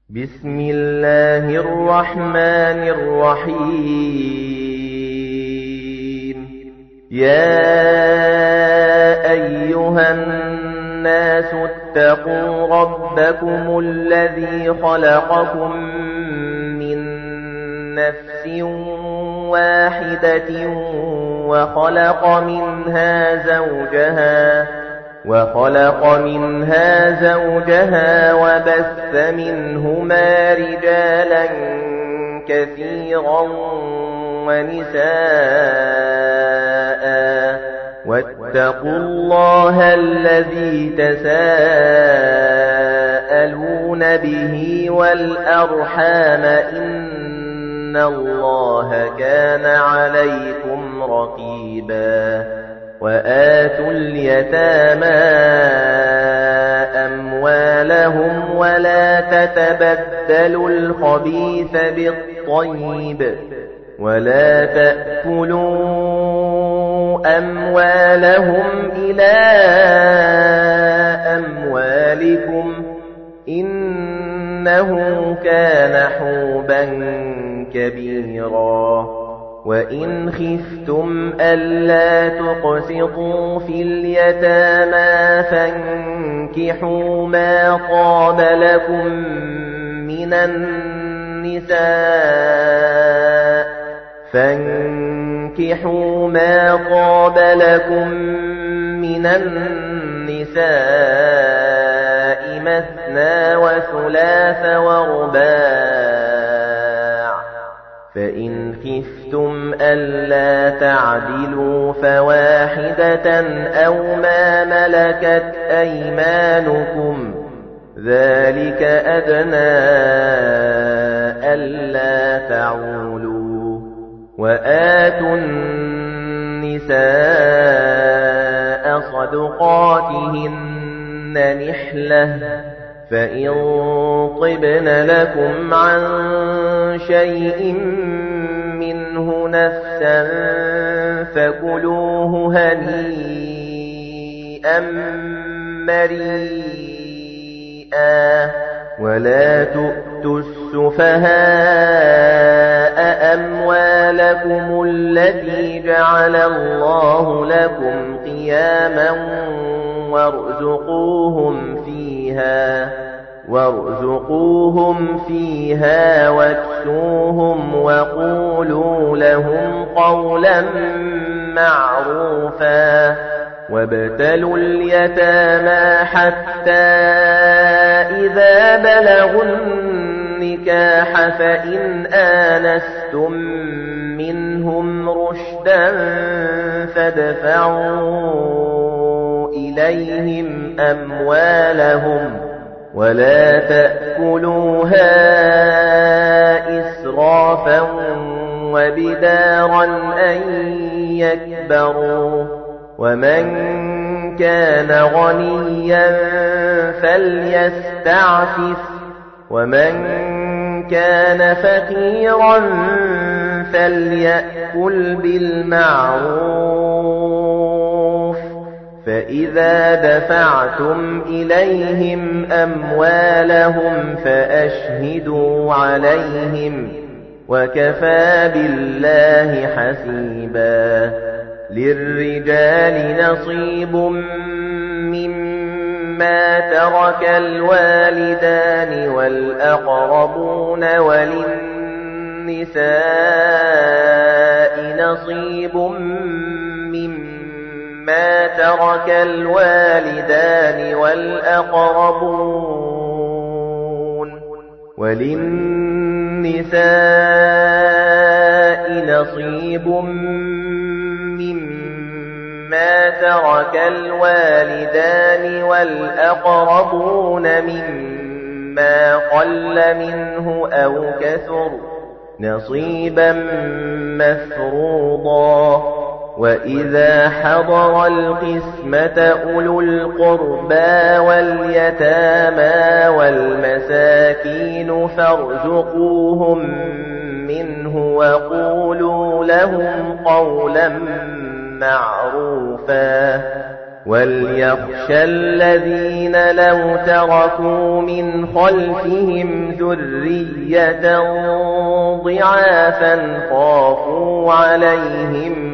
بسم الله الرحمن الرحيم يا أيها الناس اتقوا ربكم الذي خلقكم من نفس واحدة وخلق منها زوجها وبث منهما رجالا كثيرا ونساء واتقوا الله الذي تساءلون به والأرحام إن الله كان عليكم رقيبا وآتوا اليتامى أموالهم ولا تتبدلوا الخبيث بالطيب ولا تأكلوا أموالهم إلى أموالكم إنه كان حوبا كبيرا وإن خفتم ألا تقسطوا في اليتامى فانكحوا ما طاب لكم من النساء مثنى وثلاث ورباع فإن خفتم ألا تعدلوا فواحدة أو ما ملكت أيمانكم ذلك أدنى ألا تعولوا وآتوا النساء صدقاتهن نحلة فإن طبن لكم عن شيء منه نفسا فكلوه هنيئا مريئا ولا تؤتوا السفهاء أموالكم التي جعل الله لكم قياما وارزقوهم فيها واكسوهم وقولوا لهم قولا معروفا وابتلوا اليتامى حتى إذا بلغوا النكاح فإن آنستم منهم رشدا فادفعوا إليهم أموالهم ولا تأكلوها إسرافا وبدارا أن يكبروا ومن كان غنيا فليستعفف ومن كان فقيرا فليأكل بالمعروف فإذا دفعتم إليهم أموالهم فأشهدوا عليهم وكفى بالله حسيبا للرجال نصيب مما ترك الوالدان والأقربون وللنساء نصيب مما ترك الوالدان والأقربون وللنساء نصيب مما ترك الوالدان والأقربون مما قل منه أو كثر نصيبا مفروضا وإذا حضر القسمة أولو القربى واليتامى والمساكين فارزقوهم منه وقولوا لهم قولا معروفا وَلْيَخْشَ الَّذِينَ لَوْ تَرَكُوا مِنْ خَلْفِهِمْ ذُرِّيَّةً ضِعَافًا خَافُوا عَلَيْهِمْ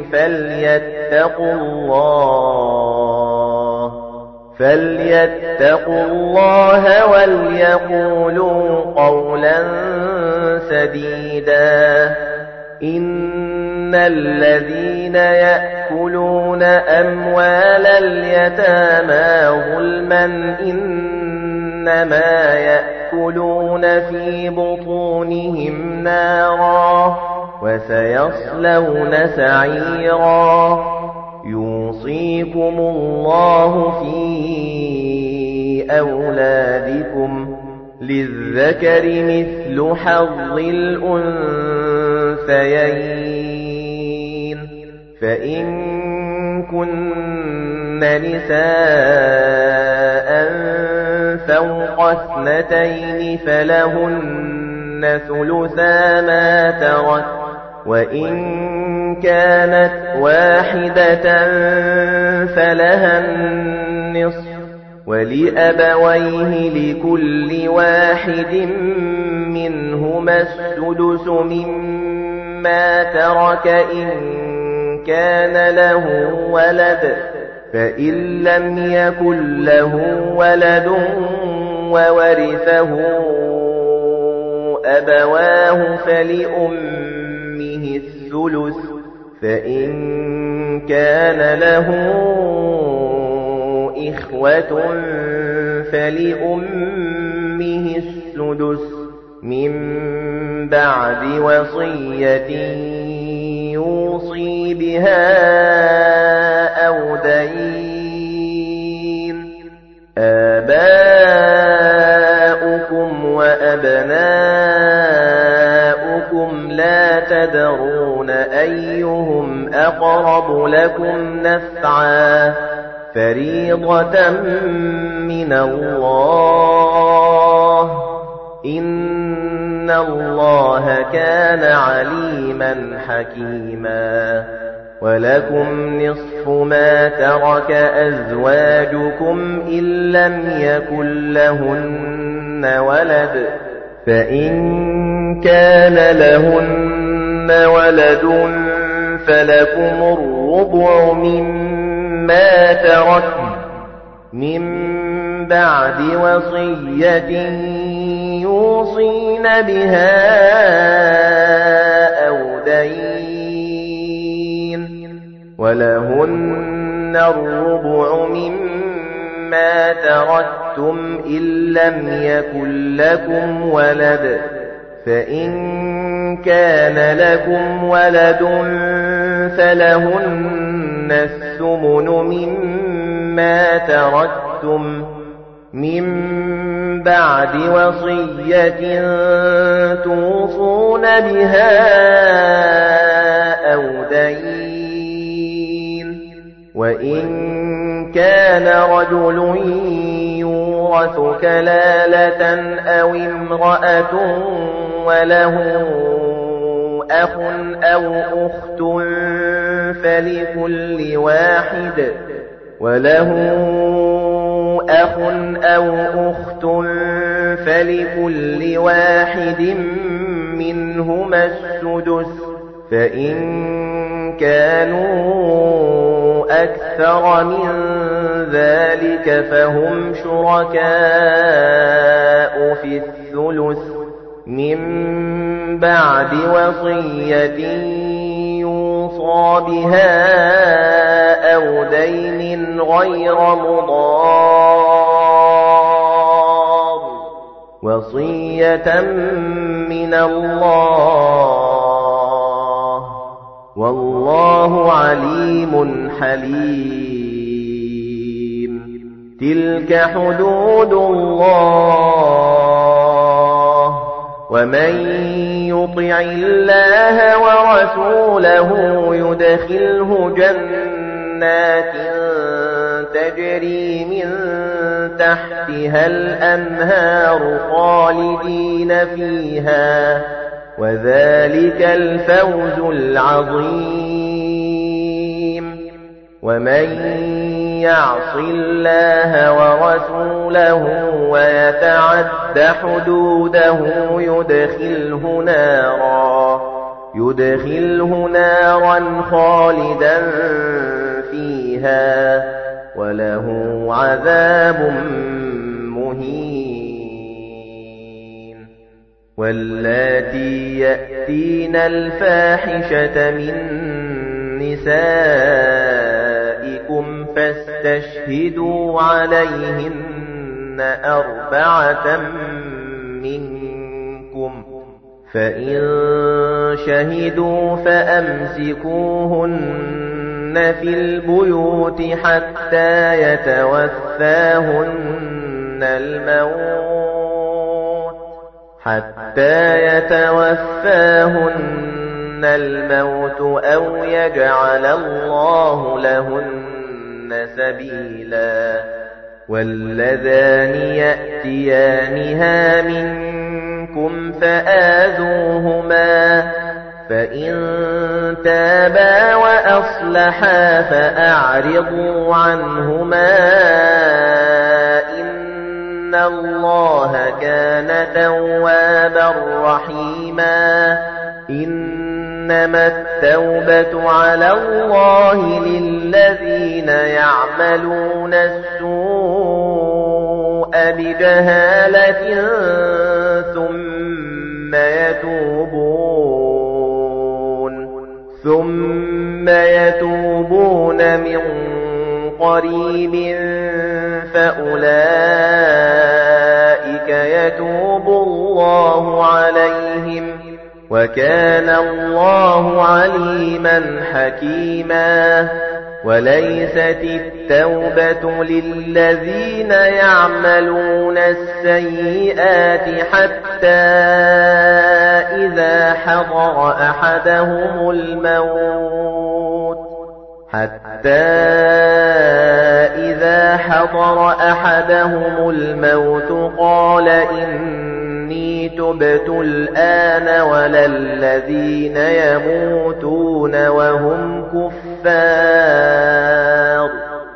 فَلْيَتَّقُوا اللَّهَ وَلْيَقُولُوا قَوْلًا سَدِيدًا. إِنَّ الَّذِينَ يَأْكُلُونَ أَمْوَالَ الْيَتَامَى ظُلْمًا إِنَّمَا يَأْكُلُونَ فِي بُطُونِهِمْ نَارًا وَسَيَصْلَوْنَ سَعِيرًا. يُوصِيكُمُ اللَّهُ فِي أَوْلَادِكُمْ لِلذَّكَرِ مِثْلُ حَظِّ الْأُنثَيَيْنِ. فَإِن كُنَّ نِسَاءً فَوْقَ اثْنَتَيْنِ فَلَهُنَّ ثُلُثَا مَا تَرَكَ، وَإِن كَانَتْ وَاحِدَةً فَلَهَا النِّصْفُ، وَلِأَبَوَيْهِ لِكُلِّ واحد مِنْهُمَا السُّدُسُ مِمَّا تَرَكَ إِن كَانَ لَهُ وَلَدٌ، فَإِن لَّمْ يَكُن لَّهُ وَلَدٌ وَوَرِثَهُ أَبَوَاهُ فَلِأُمِّهِ الثُّلُثُ، فَإِن كَانَ لَهُ إِخْوَةٌ فَلِأُمِّهِ السُّدُسُ مِن بَعْدِ وَصِيَّةٍ يُوصِي بِهَا أَوْ دَيْنٍ. آبَاؤُكُمْ وَأَبْنَاؤُكُمْ لَا تَدْرُونَ أَيُّهُمْ أَقْرَبُ لَكُمْ نَفْعًا، فَرِيضَةً مِنَ اللَّهِ ۗ إِنَّ اللَّهَ كَانَ عَلِيمًا حَكِيمًا. وَلَكُمْ نِصْفُ مَا تَرَكَ أَزْوَاجُكُمْ إِن لَّمْ يَكُن لَّهُنَّ وَلَدٌ، فَإِن كَانَ لَهُنَّ وَلَدٌ فَلَكُمُ الرُّبُعُ مِمَّا تَرَكْنَ مِن بَعْدِ وَصِيَّةٍ يُوصِينَ بِهَا أَوْ دَيْنٍ. وَلَهُنَّ الرُّبُعُ مِمَّا تَرَكْتُمْ إِن لَّمْ يَكُن لَّكُمْ وَلَدٌ، فَإِن كَانَ لَكُمْ وَلَدٌ فَلَهُنَّ الثُّمُنُ مِمَّا تَرَكْتُمْ مِن بَعْدِ وَصِيَّةٍ تُوصُونَ بِهَا أَوْ دَيْنٍ. وَإِن كَانَ رَجُلٌ يُورَثُ كَلَالَةً أَوْ امْرَأَةٌ وَلَهُ أَخٌ أَوْ أُخْتٌ فَلِكُلِّ وَاحِدٍ مِّنْهُمَا السُّدُسُ، فَإِن كَانُوا أَكْثَرَ مِن ذَلِكَ فَهُمْ شُرَكَاءُ فِي الثُّلُثِ مِن بَعْدِ وَصِيَّةٍ يُوصَىٰ بِهَا أَوْ دَيْنٍ غَيْرَ مُضَارٍّ، وَصِيَّةً مِّنَ اللَّهِ ۗ وَاللَّهُ عَلِيمٌ حَلِيمٌ. تِلْكَ حُدُودُ اللَّهِ، وَمَن يُطِعِ اللَّهَ وَرَسُولَهُ يُدْخِلْهُ جَنَّاتٍ تَجْرِي مِن تَحْتِهَا الْأَنْهَارُ خَالِدِينَ فِيهَا، وَذَلِكَ الْفَوْزُ الْعَظِيمُ. وَمَن يَعْصِ اللَّهَ وَرَسُولَهُ وَيَتَعَدَّ حُدُودَهُ يُدْخِلْهُ نَارًا خَالِدًا فِيهَا وَلَهُ عَذَابٌ مُهِينٌ. وَاللَّاتِي يَأْتِينَ الْفَاحِشَةَ مِن نِّسَائِكُمْ فَاسْتَشْهِدُوا عَلَيْهِنَّ 4 مِنكُمْ، فَإِن شَهِدُوا فَأَمْسِكُوهُنَّ فِي الْبُيُوتِ حَتَّى يَتَوَفَّاهُنَّ الْمَوْتُ أَوْ يَجْعَلَ اللَّهُ لَهُنَّ سَبِيلًا. وَاللَّذَانِ يَأْتِيَانِهَا مِنكُمْ فَآذُوهُمَا، فَإِن تَابَا وَأَصْلَحَا فَأَعْرِضُوا عَنْهُمَا إِنَّ اللَّهَ كَانَ تَوَّابًا رَّحِيمًا. إِنَّمَا التَّوْبَةُ عَلَى اللَّهِ لِلَّذِينَ يَعْمَلُونَ السُّوءَ بِجَهَالَةٍ ثُمَّ يَتُوبُونَ مِن قَرِيبٍ فَأُولَئِكَ يَتُوبُ اللَّهُ عَلَيْهِمْ، وَكَانَ اللَّهُ عَلِيمًا حَكِيمًا. وَلَيْسَتِ التَّوْبَةُ لِلَّذِينَ يَعْمَلُونَ السَّيِّئَاتِ حَتَّى إِذَا حَضَرَ أَحَدَهُمُ الْمَوْتُ قَالَ إِنِّي تُبْتُ الْآنَ وَلَا الَّذِينَ يَمُوتُونَ وَهُمْ كُفَّارٌ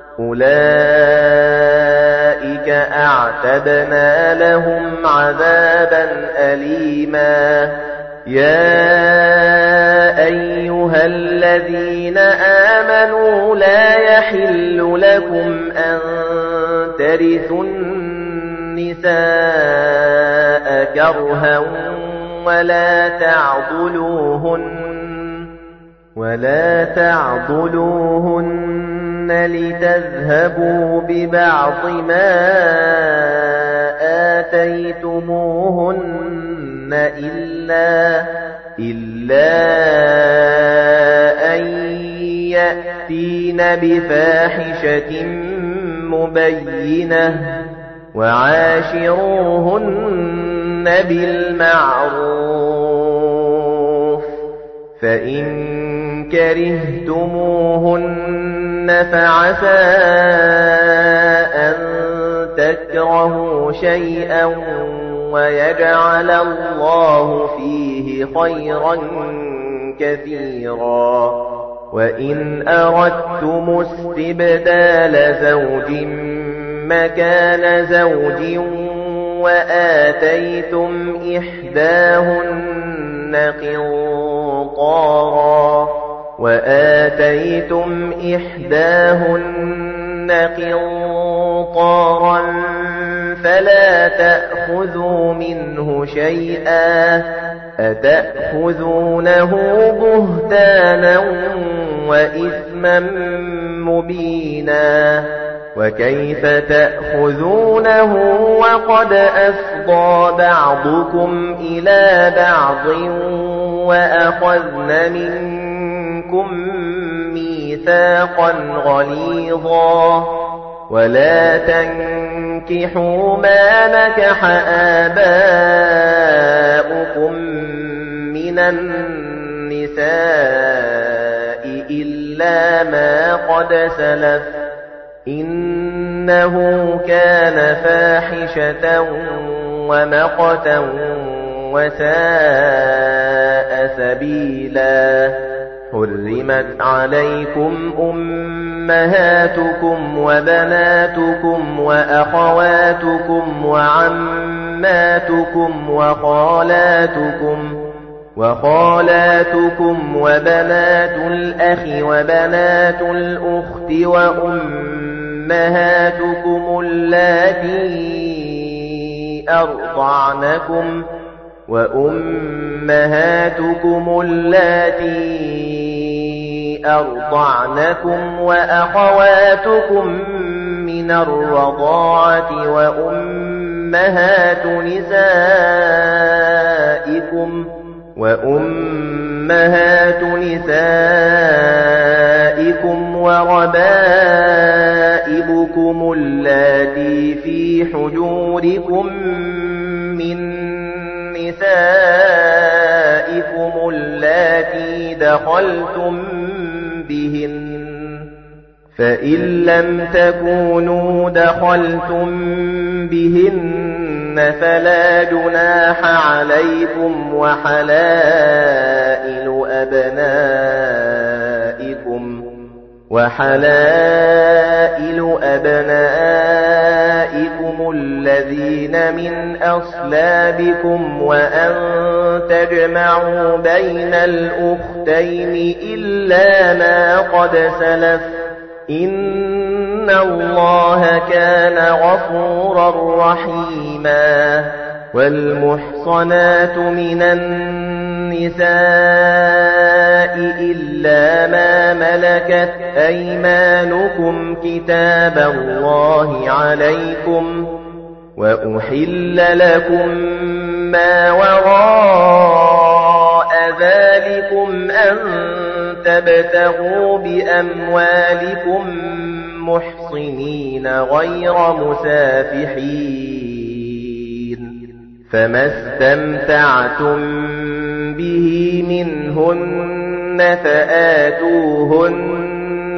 أُولَئِكَ أَعْتَدْنَا لَهُمْ عَذَابًا أَلِيمًا. يَا أَيُّهَا الَّذِينَ آمَنُوا لَا يَحِلُّ لَكُمْ أَن تَرِثُوا النِّسَاءَ كَرْهًا وَلَا تَعْضُلُوهُنَّ لِتَذْهَبُوا بِبَعْضِ مَا آتَيْتُمُوهُنَّ إِلَّا أَن يَأْتِينَ بِفَاحِشَةٍ مُبَيِّنَةٍ، وَعَاشِرُوهُنَّ بِالْمَعْرُوفِ. فَإِن كَرِهْتُمُوهُنَّ فَعَسَىٰ أَن تَكْرَهُوا شَيْئًا وَيَجْعَلَ اللَّهُ فِيهِ خَيْرًا كَثِيرًا. وَإِنْ أَرَدتُّمُ اسْتِبْدَالَ زَوْجٍ مَّكَانَ زَوْجٍ وَآتَيْتُمْ إِحْدَاهُنَّ قِنطَارًا فَلَا تَأْخُذُوا مِنْهُ شَيْئًا، أَتَأْخُذُونَهُ بُهْتَانًا وَإِثْمًا مُّبِينًا. وَكَيْفَ تَأْخُذُونَهُ وَقَدْ أَفْضَىٰ بَعْضُكُمْ إِلَىٰ بَعْضٍ وَأَخَذْنَ مِنكُم مِّيثَاقًا غَلِيظًا. وَلَا تَنكِحُوا مَا نَكَحَ آبَاؤُكُم مِّنَ النِّسَاءِ إِلَّا مَا قَدْ سَلَفَ ۚ إِنَّهُ كَانَ فَاحِشَةً وَمَقْتًا وَسَاءَ سَبِيلًا. حرمت عليكم أمهاتكم وبناتكم وأخواتكم وعماتكم وخالاتكم وبنات الأخ وبنات الأخت وأمهاتكم اللاتي أرضعنكم وأخواتكم من الرضاعة وأمهات نسائكم وربائبكم اللاتي في حجوركم من نسائكم اللاتي دخلتم بهن فإن لم تكونوا دخلتم بهن فلا جناح عليكم وحلائل أبنائكم الذين من أصلابكم وأن تجمعوا بين الأختين إلا ما قد سلف إن الله كان غفورا رحيما والمحصنات من النساء إلا ما ملكت أيمانكم كتاب الله عليكم وأحل لكم ما وراء ذلكم أن تبتغوا بأموالكم محصنين غير مسافحين فما استمتعتم به منهن فآتوهن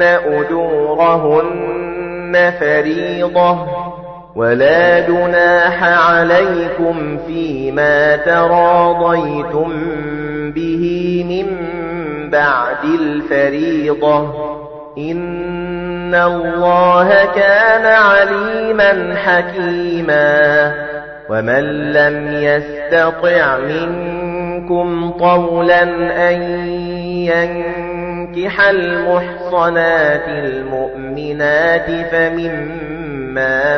أجورهن فريضة ولا جناح عليكم فيما تراضيتم به من بعد الفريضة إن الله كان عليما حكيما ومن لم يستطع منكم طولا أن ينكح المحصنات المؤمنات فمما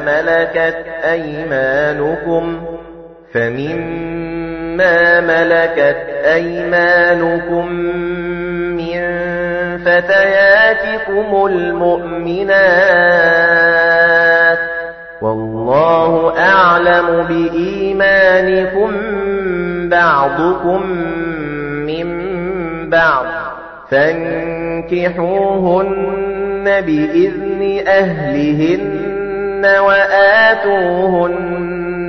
ملكت أيمانكم من فتياتكم المؤمنات والله أعلم بإيمانكم بعضكم من بعض فانكحوهن بإذن أهلهن وآتوهن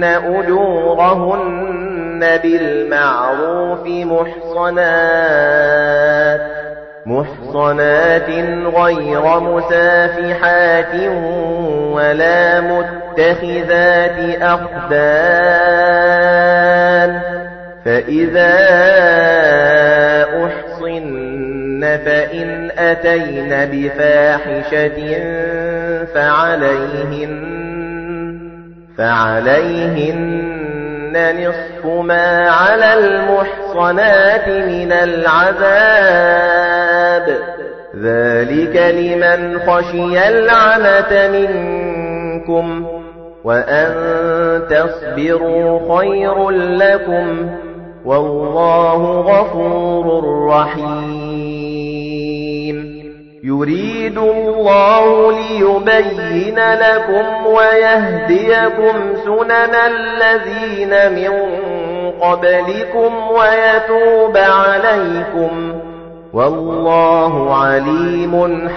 أجورهن بالمعروف محصنات غير مسافحات ولا متخذات أخدان فإذا أحصن فإن أتين بفاحشة فعليهن نصف ما على المحصنات من العذاب ذلك لمن خشي العنة منكم وأن تصبروا خير لكم والله غفور رحيم يريد الله ليبين لكم ويهديكم سنن الذين من قبلكم ويتوب عليكم والله عليم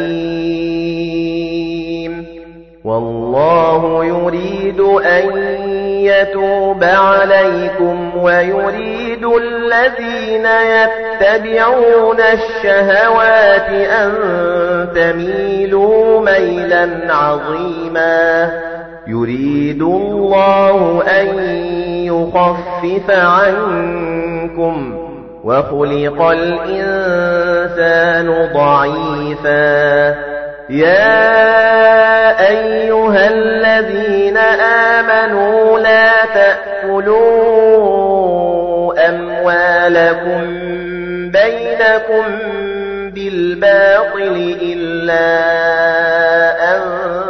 حكيم والله يريد أن يتوب عليكم ويريد الذين يتبعون الشهوات أن تميلوا ميلا عظيما يريد الله أن يخفف عنكم وخلق الإنسان ضعيفا يا أيها الذين آمنوا لا تأكلوا أموالكم بينكم بالباطل إلا أن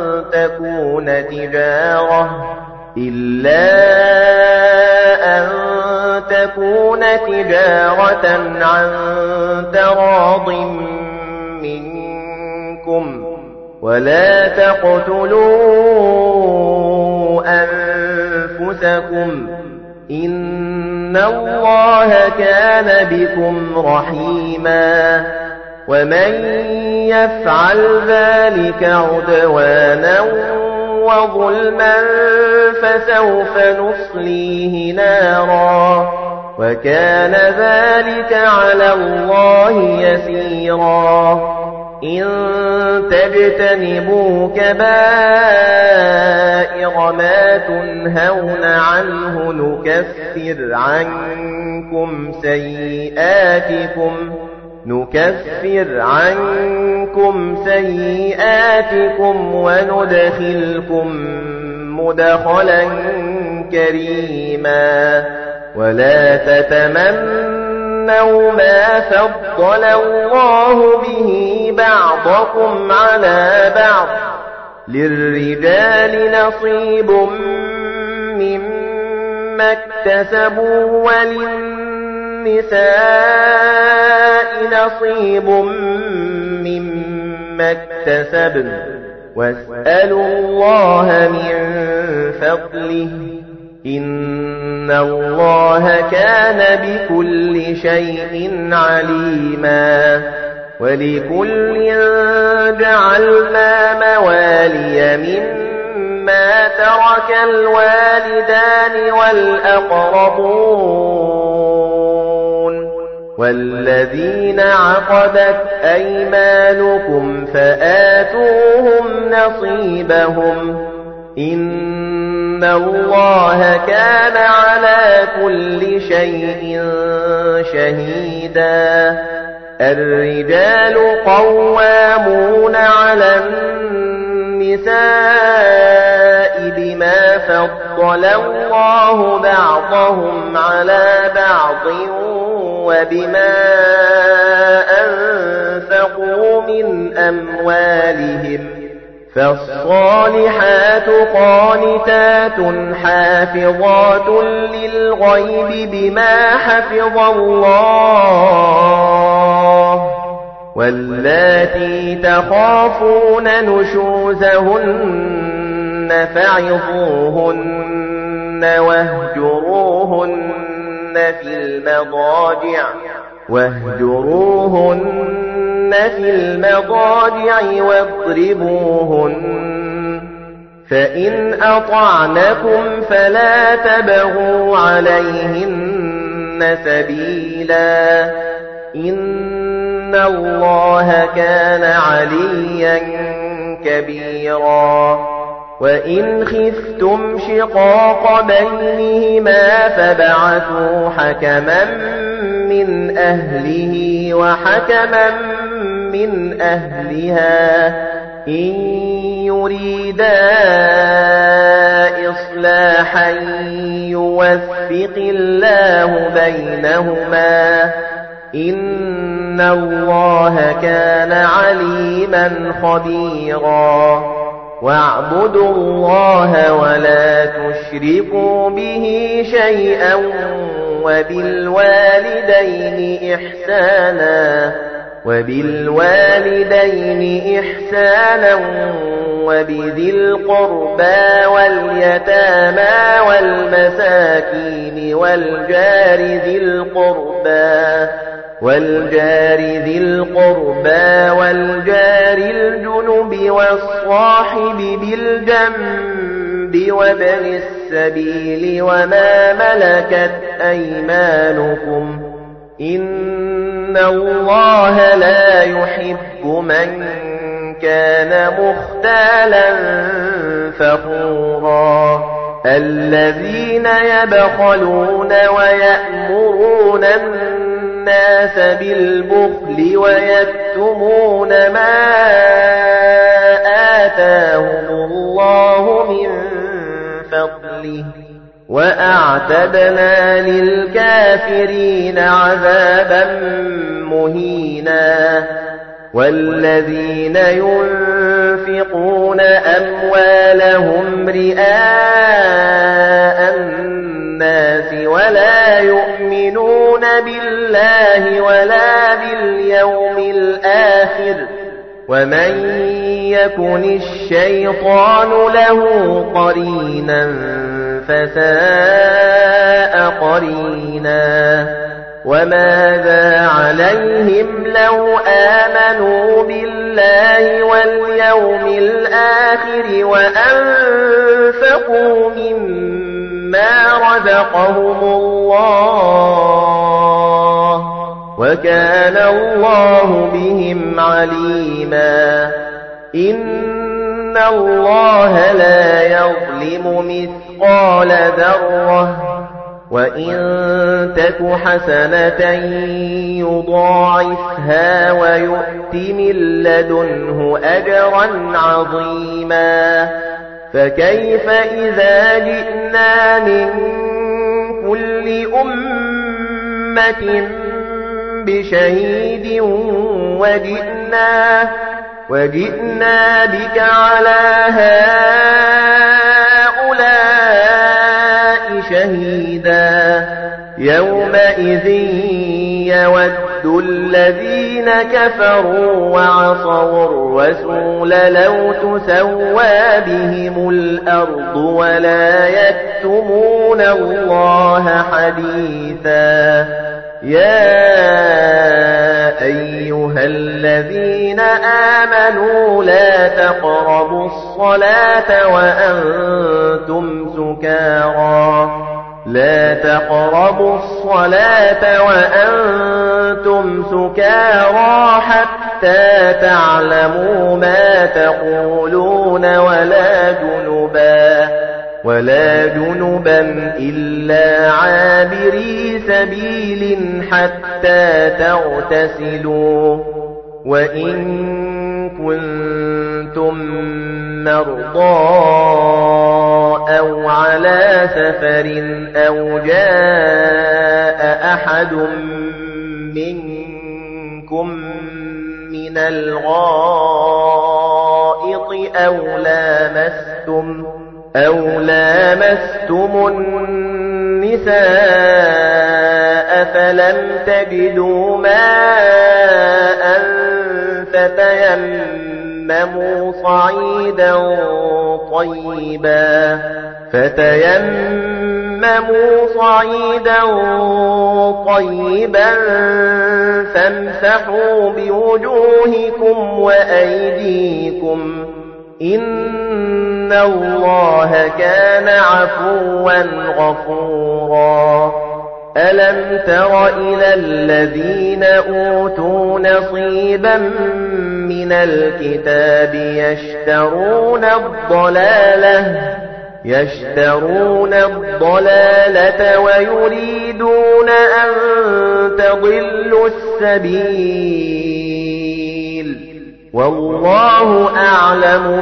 تكون تجارة عن تراض منكم ولا تقتلوا أنفسكم إن الله كان بكم رحيما ومن يفعل ذلك عدوانا وظلما فسوف نصليه نارا وكان ذلك على الله يسيرا إن تجتنبوا كبائر ما تنهون عنه نكفر عنكم سيئاتكم وندخلكم مدخلا كريما ولا تتمنوا ما فضل الله به بعضكم على بعض للرجال نصيب مما اكتسبوا وللنساء نصيب مما اكتسبن واسألوا الله من فضله إن الله كان بكل شيء عليما ولكل جعلنا موالي مما ترك الوالدان والأقربون والذين عقدت أيمانكم فآتوهم نصيبهم إن الله كان على كل شيء شهيدا الرجال قوامون على النساء بما فضل الله بعضهم على بعض وبما أنفقوا من أموالهم فالصالحات قانتات حافظات للغيب بما حفظ الله واللاتي تخافون نشوزهن فعظوهن واهجروهن في المضاجع واضربوهن فإن أطعنكم فلا تبغوا عليهن سبيلا إن الله كان عليا كبيرا وإن خفتم شقاق بينهما فابعثوا حكما من أهله وحكما من أهلها إن يريدا إصلاحا يوفق الله بينهما إن الله كان عليما خبيرا واعبدوا الله ولا تشركوا به شيئا وبالوالدين إحسانا وبذي القربى واليتامى والمساكين والجار ذي القربى والجار الجنب والصاحب بالجنب وابن السبيل وما ملكت أيمانكم إن الله لا يحب من كان مختالا فخورا الذين يبخلون ويأمرون الناس الناس بالبخل ويكتمون ما آتاهم الله من فضله وأعتدنا للكافرين عذابا مهينا والذين ينفقون أموالهم رئاء الناس ولا يؤمنون بالله ولا باليوم الآخر ومن يكن الشيطان له قرينا فساء قرينا وماذا عليهم لو آمنوا بالله واليوم الآخر وأنفقوا مما رزقهم الله وكان الله بهم عليما إن الله لا يظلم مثقال ذرة وإن تك حسنة يضاعفها ويؤت من لدنه أجرا عظيما فكيف إذا جئنا من كل أمة بشهيد وجئنا بك على هؤلاء شهيدا يومئذ يود الذين كفروا وعصوا الرسول لو تسوى بهم الأرض ولا يكتمون الله حديثا يا أيها الذين آمنوا لا تقربوا الصلاة وأنتم سكارى حتى تعلموا ما تقولون ولا جنبا إلا عابري سبيل حتى تغتسلوا وإن كنتم مرضى أو على سفر أو جاء أحد منكم من الغائط أو لامستم النساء فلم تجدوا ماء فتيمموا صعيدا طيبا فامسحوا بوجوهكم وأيديكم إن الله كان عفوا غفورا ألم تر إلى الذين أوتوا نصيبا من الكتاب يشترون الضلالة ويريدون أن تضلوا السبيل والله أعلم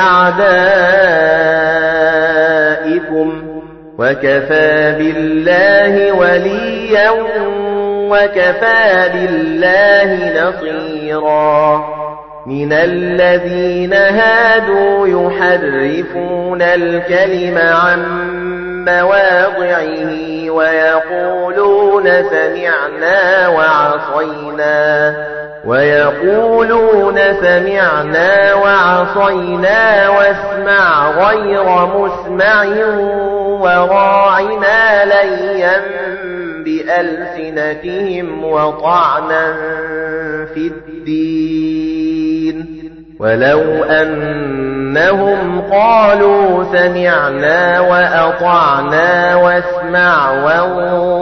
بأعدائكم وكفى بالله وليا وكفى بالله نصيرا من الذين هادوا يحرفون الكلم عن مواضعه ويقولون سمعنا وعصينا واسمع غير مسمع وراعنا ليا بألسنتهم وطعنا في الدين ولو أنهم قالوا سمعنا وأطعنا واسمع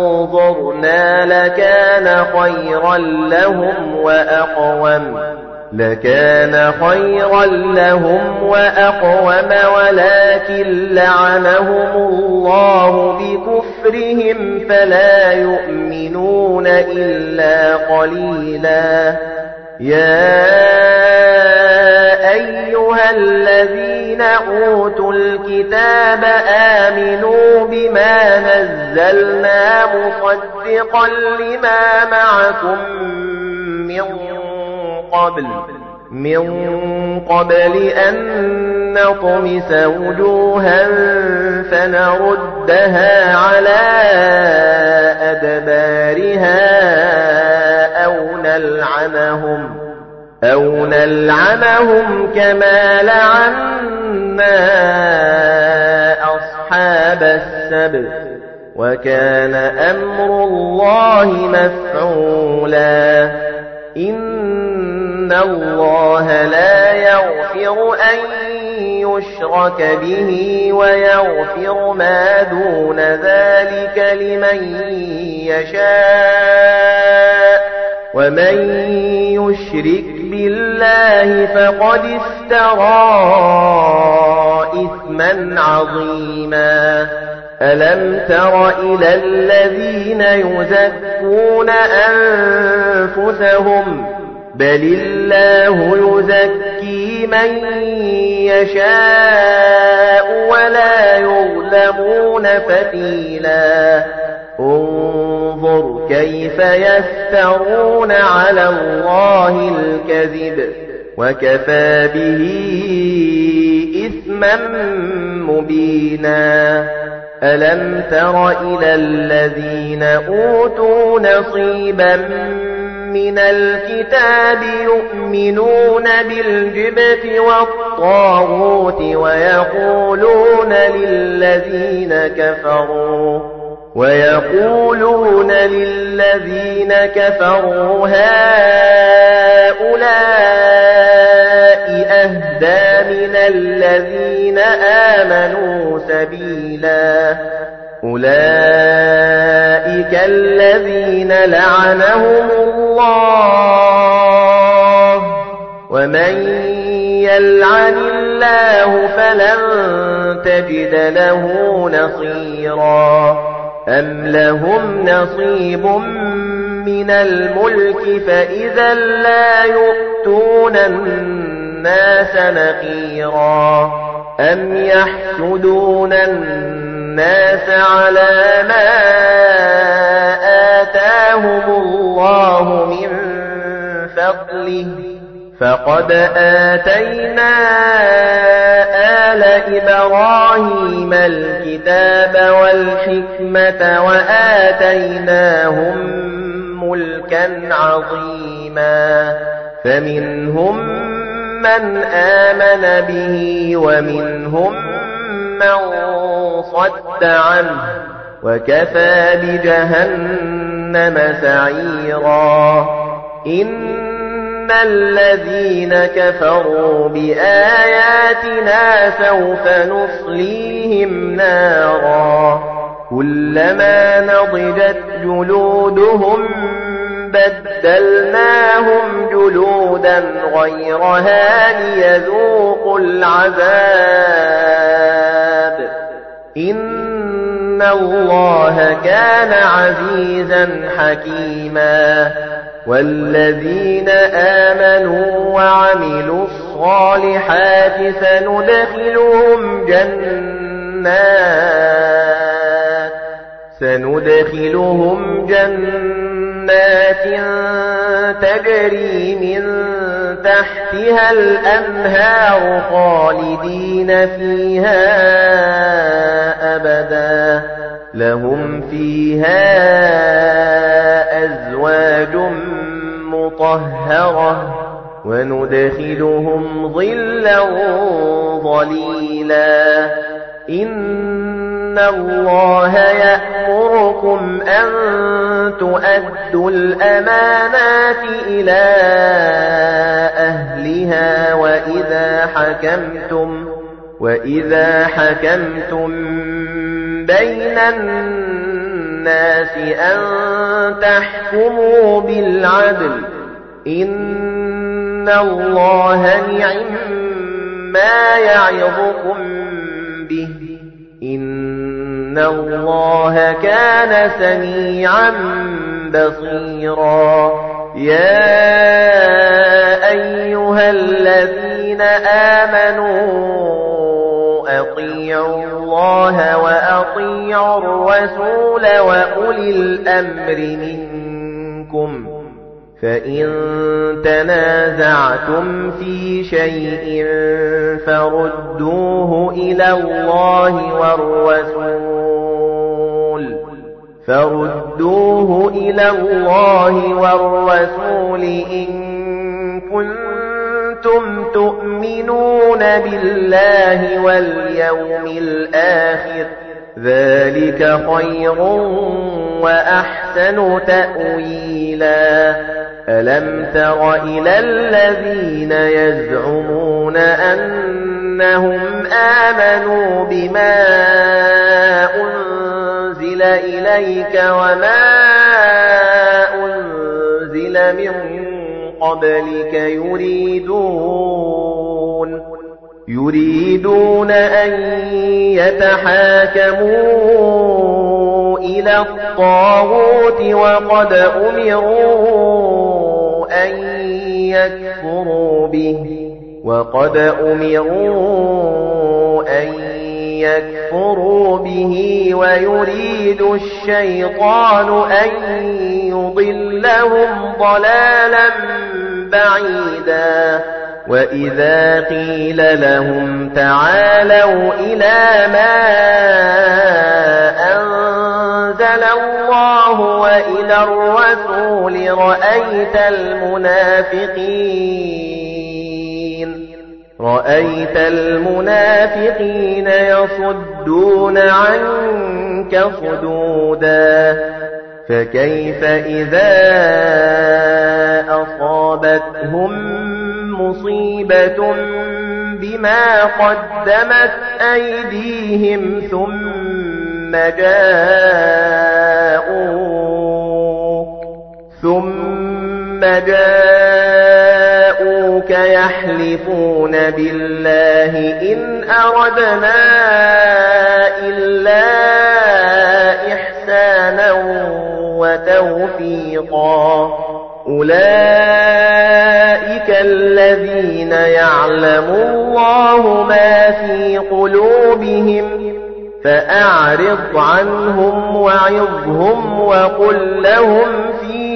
وانظرنا لكان خيرا لهم لكان خيرا لهم وأقوم ولكن لعنهم الله بكفرهم فلا يؤمنون إلا قليلا يا أيها الذين أوتوا الكتاب آمنوا بما نزلنا مصدقا لما معكم من قبل أن نطمس وجوها فنردها على أدبارها أو نلعنهم كما لعنا أصحاب السبت وكان أمر الله مفعولا إن الله لا يغفر أن يشرك به ويغفر ما دون ذلك لمن يشاء ومن يشرك بالله فقد افترى إثما عظيما ألم تر إلى الذين يزكون أنفسهم بل الله يزكي من يشاء ولا يظلمون فتيلا انظر كيف يفترون على الله الكذب وكفى به إثما مبينا ألم تر إلى الذين أوتوا نصيبا من الكتاب يؤمنون بالجبت والطاغوت ويقولون للذين كفروا هؤلاء أهدى من الذين آمنوا سبيلا أولئك الذين لعنهم الله ومن يلعن الله فلن تجد له نصيرا أم لهم نصيب من الملك فإذا لا يؤتون الناس نقيرا أم يحسدون الناس على ما آتاهم الله من فضله فقد آتينا آل إبراهيم الكتاب والحكمة وآتيناهم ملكا عظيما فمنهم من آمن به ومنهم من صد عنه وكفى بجهنم سعيرا إن الذين كفروا بآياتنا سوف نصليهم نارا كلما نضجت جلودهم بدلناهم جلودا غيرها ليذوقوا العذاب إن الله كان عزيزا حكيما والذين آمنوا وعملوا الصالحات سندخلهم جنات تجري من تحتها الأنهار خالدين فيها أبدا لهم فيها أزواج مطهرة وندخلهم ظلا ظليلا إن الله يأمركم أن تؤدوا الأمانات إلى أهلها وإذا حكمتم بين الناس أن تحكموا بالعدل إن اللَّهَ نِعِمَّا يَعِظُكُم بِهِ إِنَّ اللَّهَ كَانَ سَمِيعًا بَصِيرًا يَا أَيُّهَا الَّذِينَ آمَنُوا أَطِيعُوا اللَّهَ وَأَطِيعُوا الرَّسُولَ وَأُولِي الْأَمْرِ مِنكُمْ فَإِن تَنَازَعْتُمْ فِي شَيْءٍ فَرُدُّوهُ إِلَى اللَّهِ وَالرَّسُولِ إِن كُنتُمْ تُؤْمِنُونَ بِاللَّهِ وَالْيَوْمِ الْآخِرِ ذَلِكَ خَيْرٌ وَأَحْسَنُ تَأْوِيلًا أَلَمْ تَرَ إِلَى الَّذِينَ يَزْعُمُونَ أَنَّهُمْ آمَنُوا بِمَا أُنْزِلَ إِلَيْكَ وَمَا أُنْزِلَ مِنْ قَبْلِكَ يُرِيدُونَ أَنْ يَتَحَاكَمُوا إِلَى الطَّاغُوتِ وَقَدْ أُمِرُوا أَنْ يَكْفُرُوا بِهِ وَيُرِيدُ الشَّيْطَانُ أَنْ يُضِلَّهُمْ ضَلَالًا بَعِيدًا وَإِذَا قِيلَ لَهُمْ تَعَالَوْا إِلَى مَا أَنزَلَ اللَّهُ وَإِلَى الرَّسُولِ رَأَيْتَ الْمُنَافِقِينَ يَصُدُّونَ عَنكَ صُدُودًا فَكَيْفَ إِذَا أَصَابَتْهُم مُّصِيبَةٌ بِمَا قَدَّمَتْ أَيْدِيهِمْ ثُمَّ جاءوك يحلفون بالله إن أردنا إلا إحسانا وتوفيقا أولئك الذين يعلم الله ما في قلوبهم فأعرض عنهم وعظهم وقل لهم في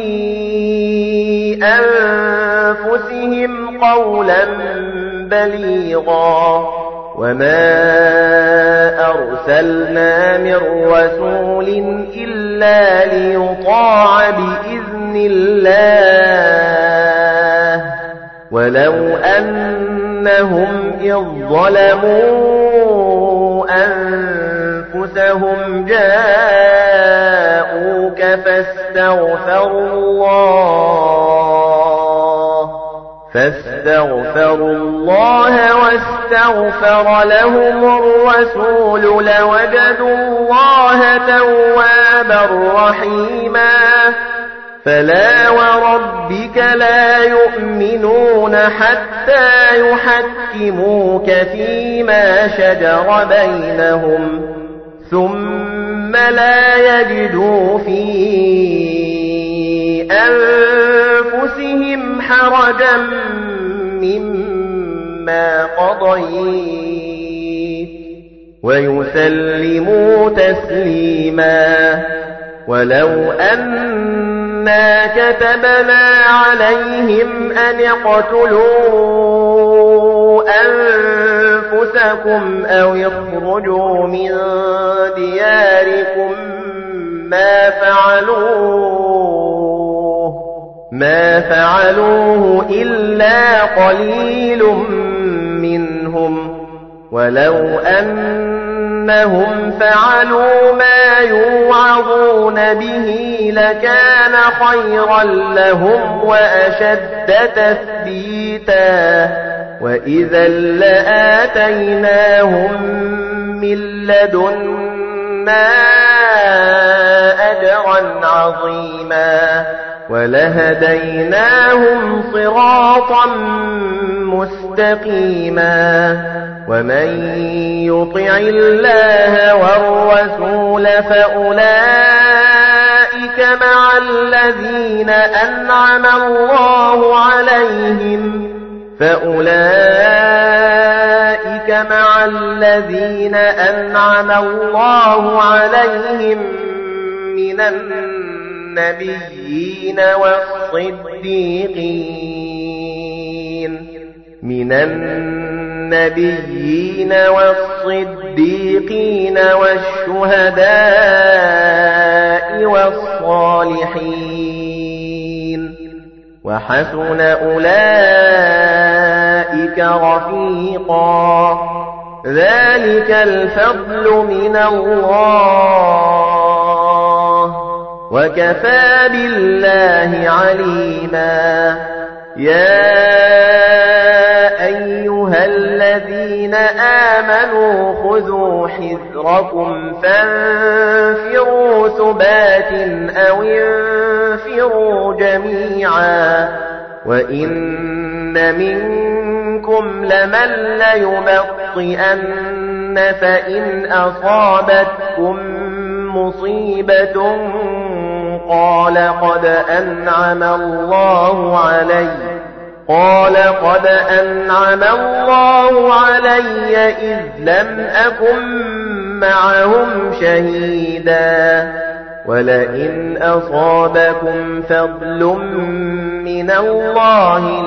أنفسهم قولا بليغا وما أرسلنا من رسول إلا ليطاع بإذن الله ولو أنهم إذ ظلموا أنفسهم جاءوك فاستغفروا الله واستغفر لهم الرسول لوجدوا الله توابا رحيما فلا وربك لا يؤمنون حتى يحكموك فيما شجر بينهم ثم لا يجدوا في أنفسهم حرجا مما قضيت ويسلموا تسليما ولو أنا كتبنا عليهم أن اقتلوا أنفسكم أو اخرجوا من دياركم ما فعلوه إلا قليل منهم ولو أنهم فعلوا ما يوعظون به لكان خيرا لهم وأشد تثبيتا وإذا لآتيناهم من لدنا أجرا عظيما وَلَهَدَيْنَاهُمْ صِرَاطًا مُسْتَقِيمًا وَمَن يُطِعِ اللَّهَ وَالرَّسُولَ فَأُولَئِكَ مَعَ الَّذِينَ أَنْعَمَ اللَّهُ عَلَيْهِمْ مِنَ النَّبِيِّينَ وَالصِّدِّيقِينَ وَالشُّهَدَاءِ وَالصَّالِحِينَ وَحَسُنَ أُولَئِكَ رَفِيقًا ذَلِكَ الْفَضْلُ مِنَ اللَّهِ وَكَفَى بِاللَّهِ عَلِيمًا يَا أَيُّهَا الَّذِينَ آمَنُوا خُذُوا حِذْرَكُمْ فَانفِرُوا ثُبَاتٍ أَوْ انفِرُوا جَمِيعًا وَإِنَّ مِنكُمْ لَمَن لَّيُبَطِّئَنَّ فَإِنْ أَصَابَتْكُم مُّصِيبَةٌ قَالَ قَدْ أَنْعَمَ اللَّهُ عَلَيَّ إِذْ لَمْ أَكُن مَّعَهُمْ شَهِيدًا وَلَئِنْ أَصَابَكُمْ فَضْلٌ مِّنَ اللَّهِ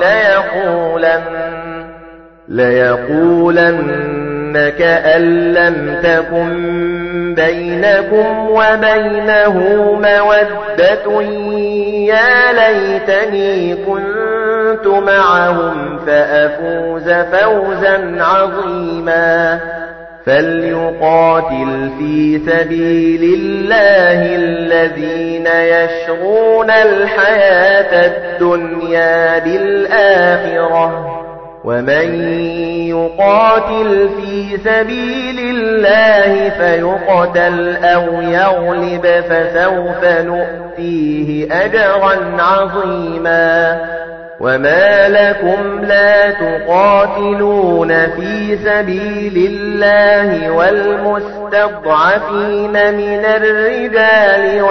لَيَقُولَنَّ كَأَن لَّمْ تَكُن بَيْنَكُمْ وَبَيْنَهُ مَوَدَّةٌ يَا لَيْتَنِي كُنتُ مَعَهُمْ فَأَفُوزَ فَوْزًا عَظِيمًا فَلْيُقَاتِلْ فِي سَبِيلِ اللَّهِ الَّذِينَ يَشْرُونَ الْحَيَاةَ الدُّنْيَا بِالْآخِرَةِ وَمَن يُقَاتِلْ فِي سَبِيلِ اللَّهِ فَيُقْتَلْ أَوْ يَغْلِبْ فَسَوْفَ نُؤْتِيهِ أَجْرًا عَظِيمًا وَمَا لَكُمْ لَا تُقَاتِلُونَ فِي سَبِيلِ اللَّهِ وَالْمُسْتَضْعَفِينَ مِنَ الرِّجَالِ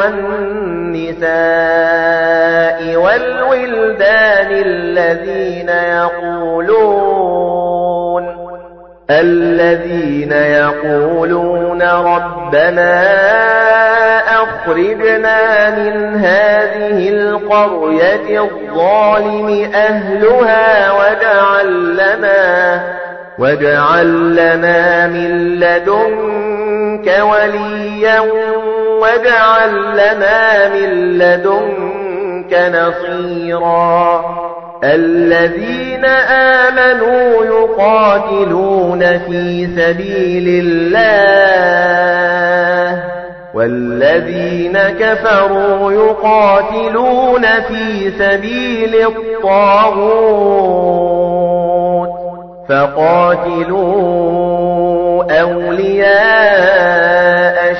وَالنِّسَاءِ وَالْوِلْدَانِ الَّذِينَ يَقُولُونَ رَبَّنَا أَخْرِجْنَا مِنْ هَذِهِ الْقَرْيَةِ الظَّالِمِ أَهْلُهَا وَاجْعَل لَّنَا مِن لَّدُنكَ وَلِيًّا وَاجْعَل لَّنَا مِن لَّدُنكَ نَصِيرًا الَّذِينَ آمَنُوا يُقَاتِلُونَ في سبيل الله وَالَّذِينَ كَفَرُوا يُقَاتِلُونَ في سبيل الطاغوت فقاتلوا أولياء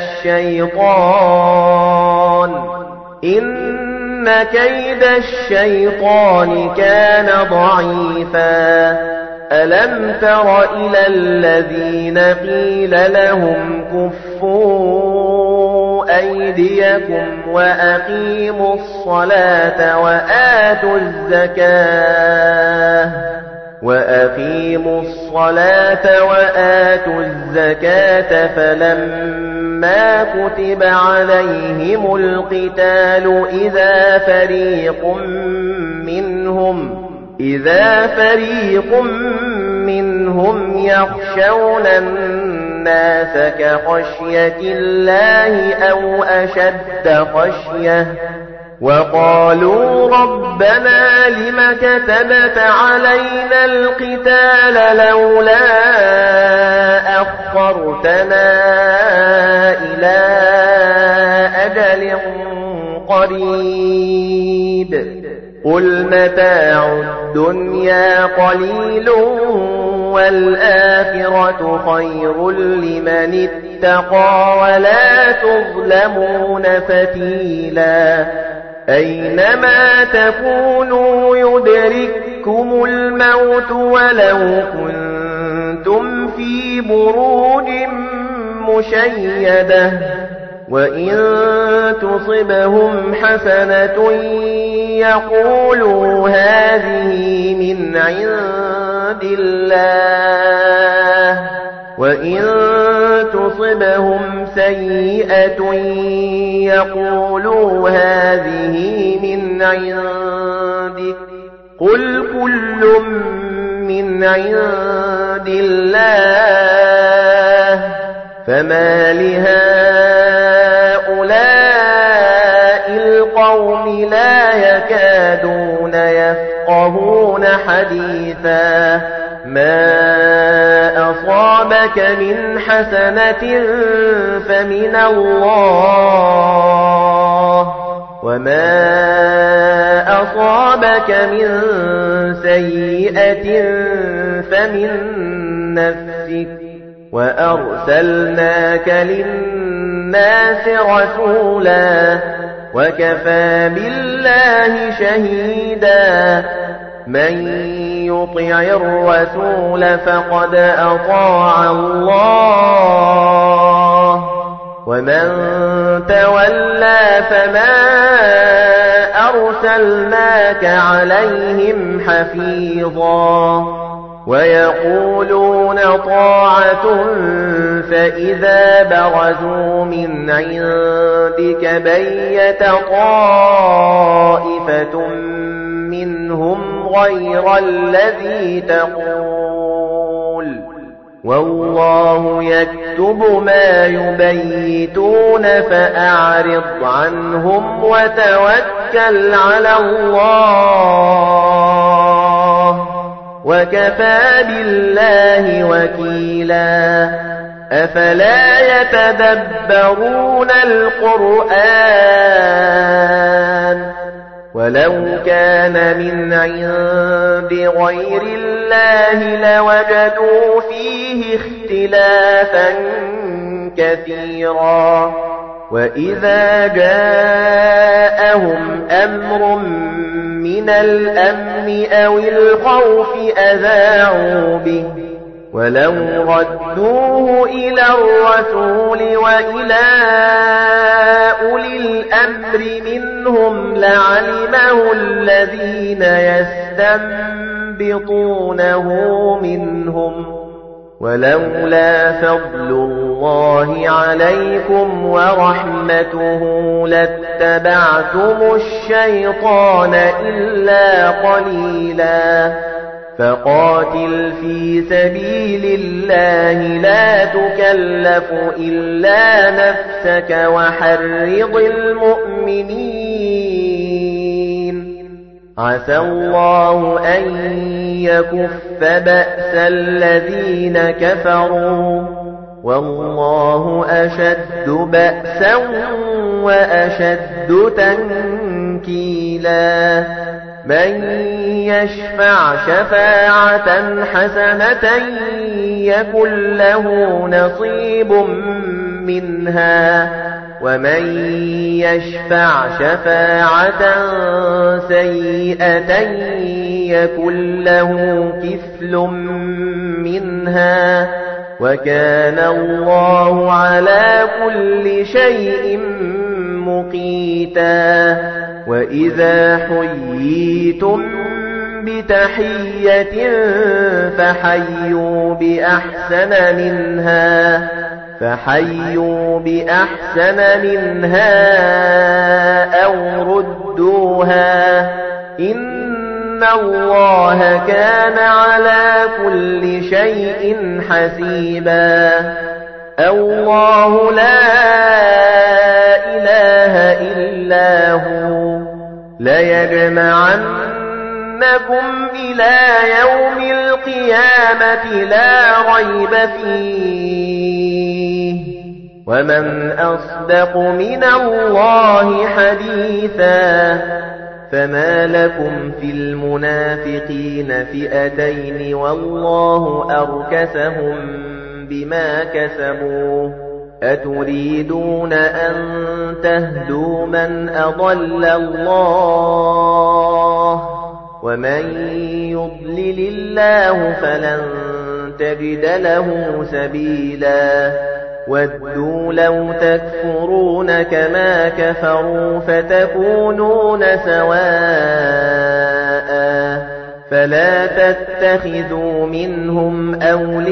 الشيطان إن كيد الشيطان كان ضعيفا ألم تر إلى الذين قيل لهم كفوا أيديكم وأقيموا الصلاة وآتوا الزكاة فلما كتب عليهم القتال إذا فريق منهم يخشون الناس كخشية الله أو أشد خشية وقالوا ربنا لم كتبت علينا القتال لولا أخرتنا إلى أجل قريب قل متاع الدنيا قليل والآخرة خير لمن اتقى ولا تظلمون فتيلا أينما تكونوا يدرككم الموت ولو كنتم في بروج مشيدة وإن تصبهم حسنة يقولوا هذه من عند الله وإن تصبهم سيئة يقولوا هذه من عندك قل كل من عند الله فما لهؤلاء القوم لا يكادون يفقهون حديثا ما أصابك من حسنة فمن الله وما أصابك من سيئة فمن نفسك وأرسلناك للناس رسولا وكفى بالله شهيدا من يطع الرسول فقد أطاع الله ومن تولى فما أرسلناك عليهم حفيظا ويقولون طاعة فإذا برزوا من عندك بيت طائفة منهم غير الذي تقول والله يكتب ما يبيتون فأعرض عنهم وتوكل على الله وكفى بالله وكيلا أفلا يتدبرون القرآن ولو كان من عند غير الله لوجدوا فيه اختلافا كثيرا وإذا جاءهم أمر من الأمن أو الخوف أذاعوا به ولو ردوه إلى الرسول وإلى أولي الأمر منهم لعلمه الذين يستنبطونه منهم ولولا فضل الله عليكم ورحمته لاتبعتم الشيطان إلا قليلا فقاتل في سبيل الله لا تكلف إلا نفسك وحرض المؤمنين عسى الله أن يكف بأس الذين كفروا والله أشد بأسا وأشد تنكيلا من يشفع شفاعة حسنة يكن له نصيب منها ومن يشفع شفاعة سيئة يكن له كفل منها وكان الله على كل شيء مقيتا وإذا حييتم بتحية فحيوا بأحسن منها أو ردوها إن الله كان على كل شيء حسيبا الله لا إله إلا هو ليجمعنكم إلى يوم القيامة لا ريب فيه ومن أصدق من الله حديثا فما لكم في المنافقين فئتين والله أركسهم بما كسبوا أتريدون أن تهدوا من أضل الله ومن يضلل الله فلن تجد له سبيلا ودوا لو تكفرون كما كفروا فتكونون سواء فلا تتخذوا منهم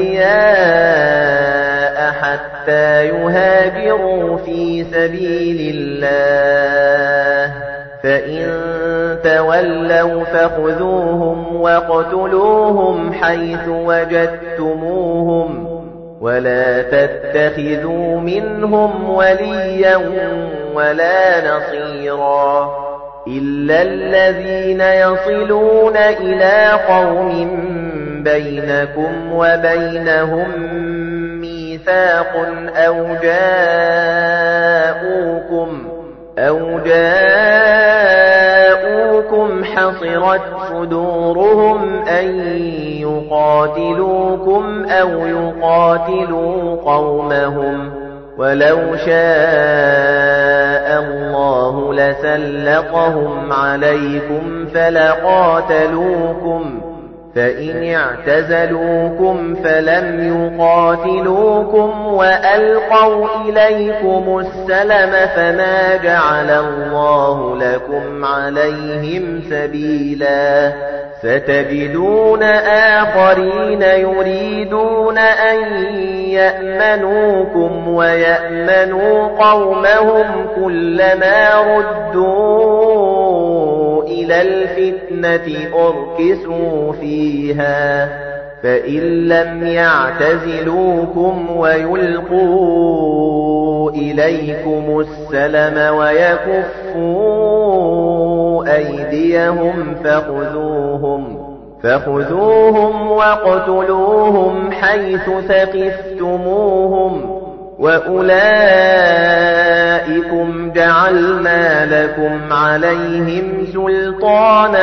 أولياء حتى يهاجروا في سبيل الله فإن تولوا فخذوهم واقتلوهم حيث وجدتموهم ولا تتخذوا منهم وليا ولا نصيرا إلا الذين يصلون إلى قوم بينكم وبينهم ميثاق أو جاءوكم حصرت صدورهم أن يقاتلوكم أو يقاتلوا قومهم ولو شاء الله لسلطهم عليكم فلقاتلوكم فإن اعتزلوكم فلم يقاتلوكم وألقوا إليكم السلم فما جعل الله لكم عليهم سبيلا ستجدون آخرين يريدون أن يأمنوكم ويأمنوا قومهم كلما ردوا إلى الفتنة أركسوا فيها فإن لم يعتزلوكم ويلقوا إليكم السلم ويكفوا أيديهم فخذوهم واقتلوهم حيث ثقفتموهم وأولئكم جعلنا لكم عليهم سلطانا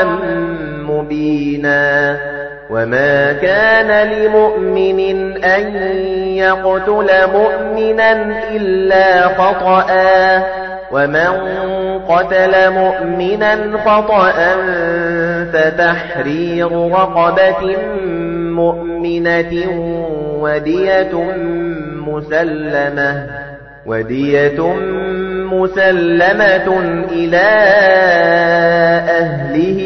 مبينا وما كان لمؤمن أن يقتل مؤمنا إلا خطأ ومن قتل مؤمنا خطأ فتحرير رقبة مؤمنة ودية مسلمة إلى أهله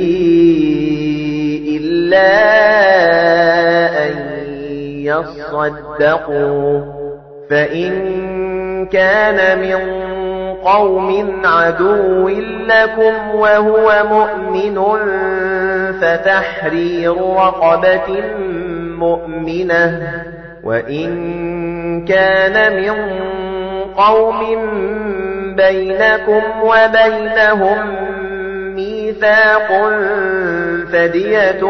إلا أن يصدقوا فإن كان من قوم عدو لكم وهو مؤمن فتحرير رقبة مؤمنة وإن كان من قوم بينكم وبينهم ميثاق فدية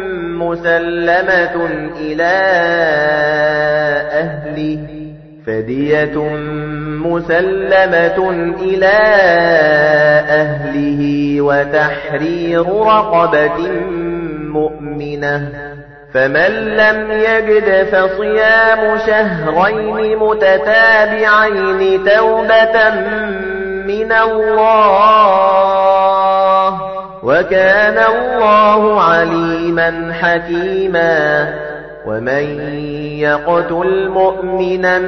مسلمة إلى أهله وتحرير رقبة مؤمنة فمن لم يجد فصيام شهرين متتابعين توبة من الله وكان الله عليما حكيما ومن يقتل مؤمنا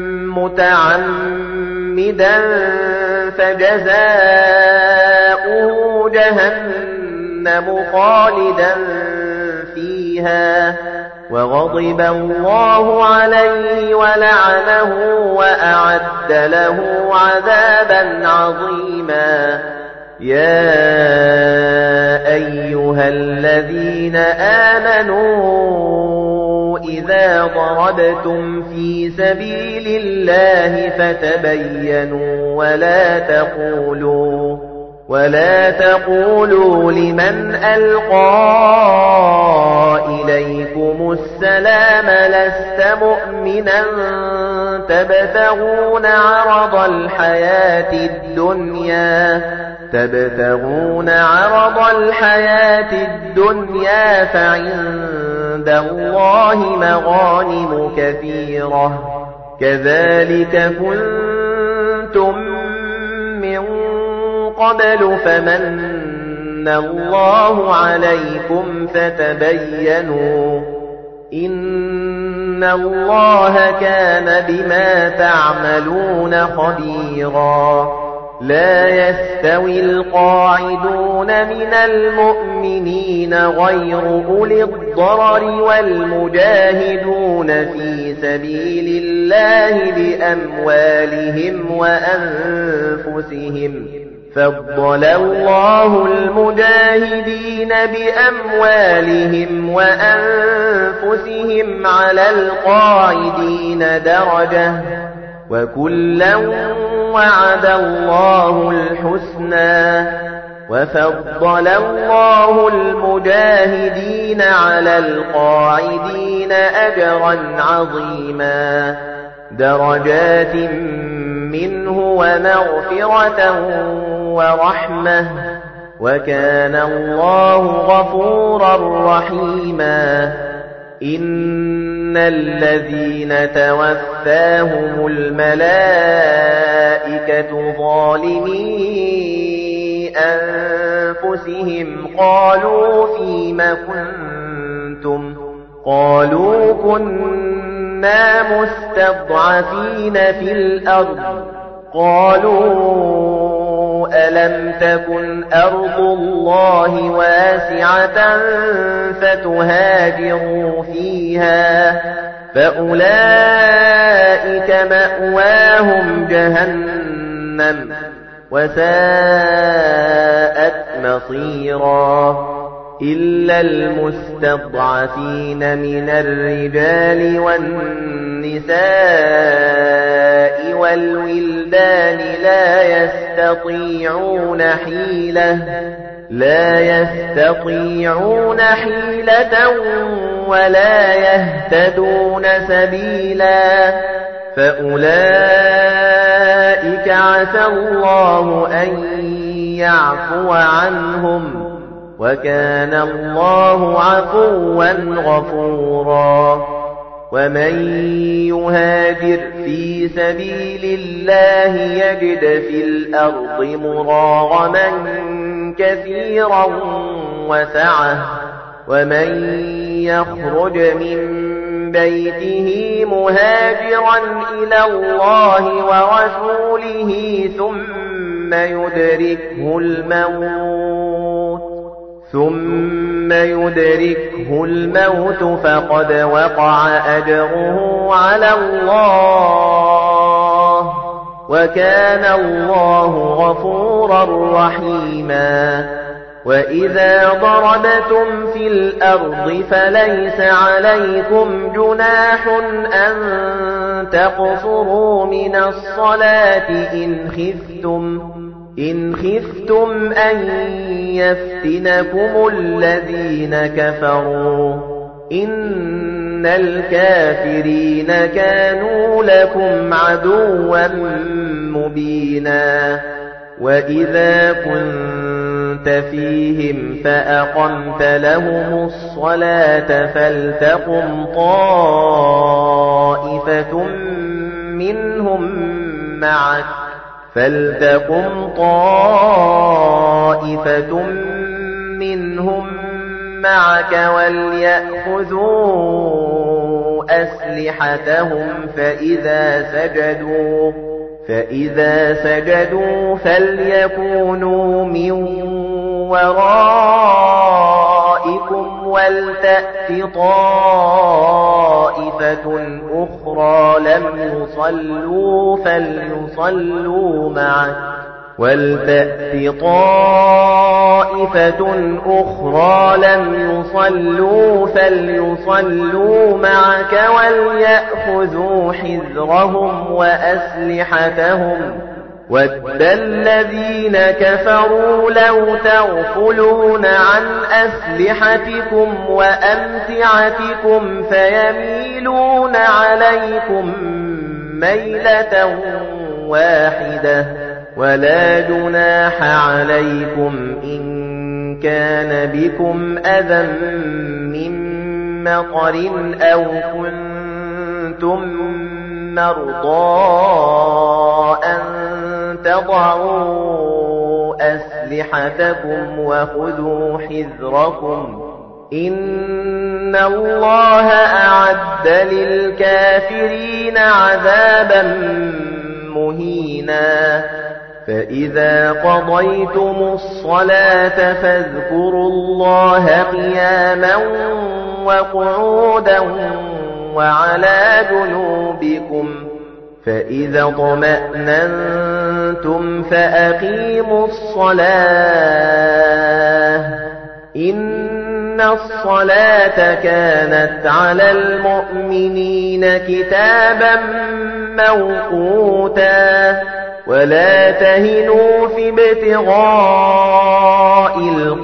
متعمدا فجزاؤه جهنم خالدا فيها وغضب الله عليه ولعنه وأعد له عذابا عظيما يا أيها الذين آمنوا إذا ضربتم في سبيل الله فتبينوا ولا تقولوا لمن ألقى إليكم السلام لست مؤمنا تبتغون عرض الحياة الدنيا فعند الله مغانم كثيرة كذلك كنتم من قبل فمن الله عليكم فتبينوا إن الله كان بما تعملون خبيرا لا يستوي القاعدون من المؤمنين غير أولي الضرر والمجاهدون في سبيل الله بأموالهم وأنفسهم فضل الله المجاهدين بأموالهم وأنفسهم على القاعدين درجة وكلا وعد الله الحسنى وفضل الله المجاهدين على القاعدين أجرا عظيما درجات منه ومغفرة ورحمة وكان الله غفورا رحيما إن الذين توفاهم الملائكة ظالمي أنفسهم قالوا فيم كنتم قالوا كنا مستضعفين في الأرض قالوا ألم تكن أرض الله واسعة فتهاجروا فيها فأولئك مأواهم جهنم وساءت مصيرا إلا المستضعفين من الرجال والنساء والولدان لا يستطيعون حيلة ولا يهتدون سبيلا فأولئك عسى الله أن يعفو عنهم وكان الله عفوا غفورا ومن يهاجر في سبيل الله يجد في الأرض مراغما كثيرا وسعة ومن يخرج من بيته مهاجرا إلى الله ورسوله ثم يدركه الموت فقد وقع أجره على الله وكان الله غفورا رحيما وإذا ضربتم في الأرض فليس عليكم جناح أن تقصروا من الصلاة إن خفتم أن يفتنكم الذين كفروا إن الكافرين كانوا لكم عدوا مبينا وإذا كنت فيهم فأقمت لهم الصلاة فلتقم طائفة منهم معك وليأخذوا أسلحتهم فإذا سجدوا فليكونوا من ورائكم ولتأت طائفة أخرى لم يصلوا فليصلوا معك وليأخذوا حذرهم وأسلحتهم وَدَّ الَّذِينَ كَفَرُوا لَوْ تَغْفُلُونَ عَنْ أَسْلِحَتِكُمْ وَأَمْتِعَتِكُمْ فَيَمِيلُونَ عَلَيْكُمْ مَيْلَةً وَاحِدَةً وَلَا جُنَاحَ عَلَيْكُمْ إِن كَانَ بِكُمْ أَذًى مِّن مَّطَرٍ أَوْ كُنتُم مرضى أن تضعوا أسلحتكم وخذوا حذركم إن الله أعد للكافرين عذابا مهينا فإذا قضيتم الصلاة فاذكروا الله قياما وقعودا وعلى جنوبكم فإذا اطمأننتم فأقيموا الصلاة إن الصلاة كانت على المؤمنين كتابا موقوتا ولا تهنوا في ابتغاء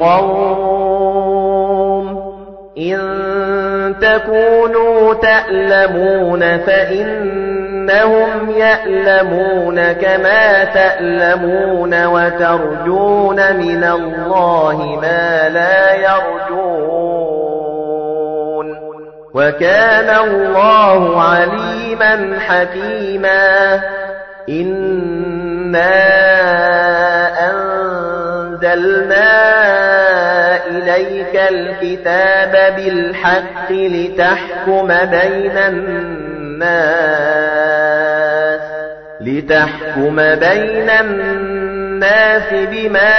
القوم إن تكونوا تألمون فإنهم يألمون كما تألمون وترجون من الله ما لا يرجون وكان الله عليما حكيما إنا أنزلنا إليك الكتاب بالحق لتحكم بين الناس بما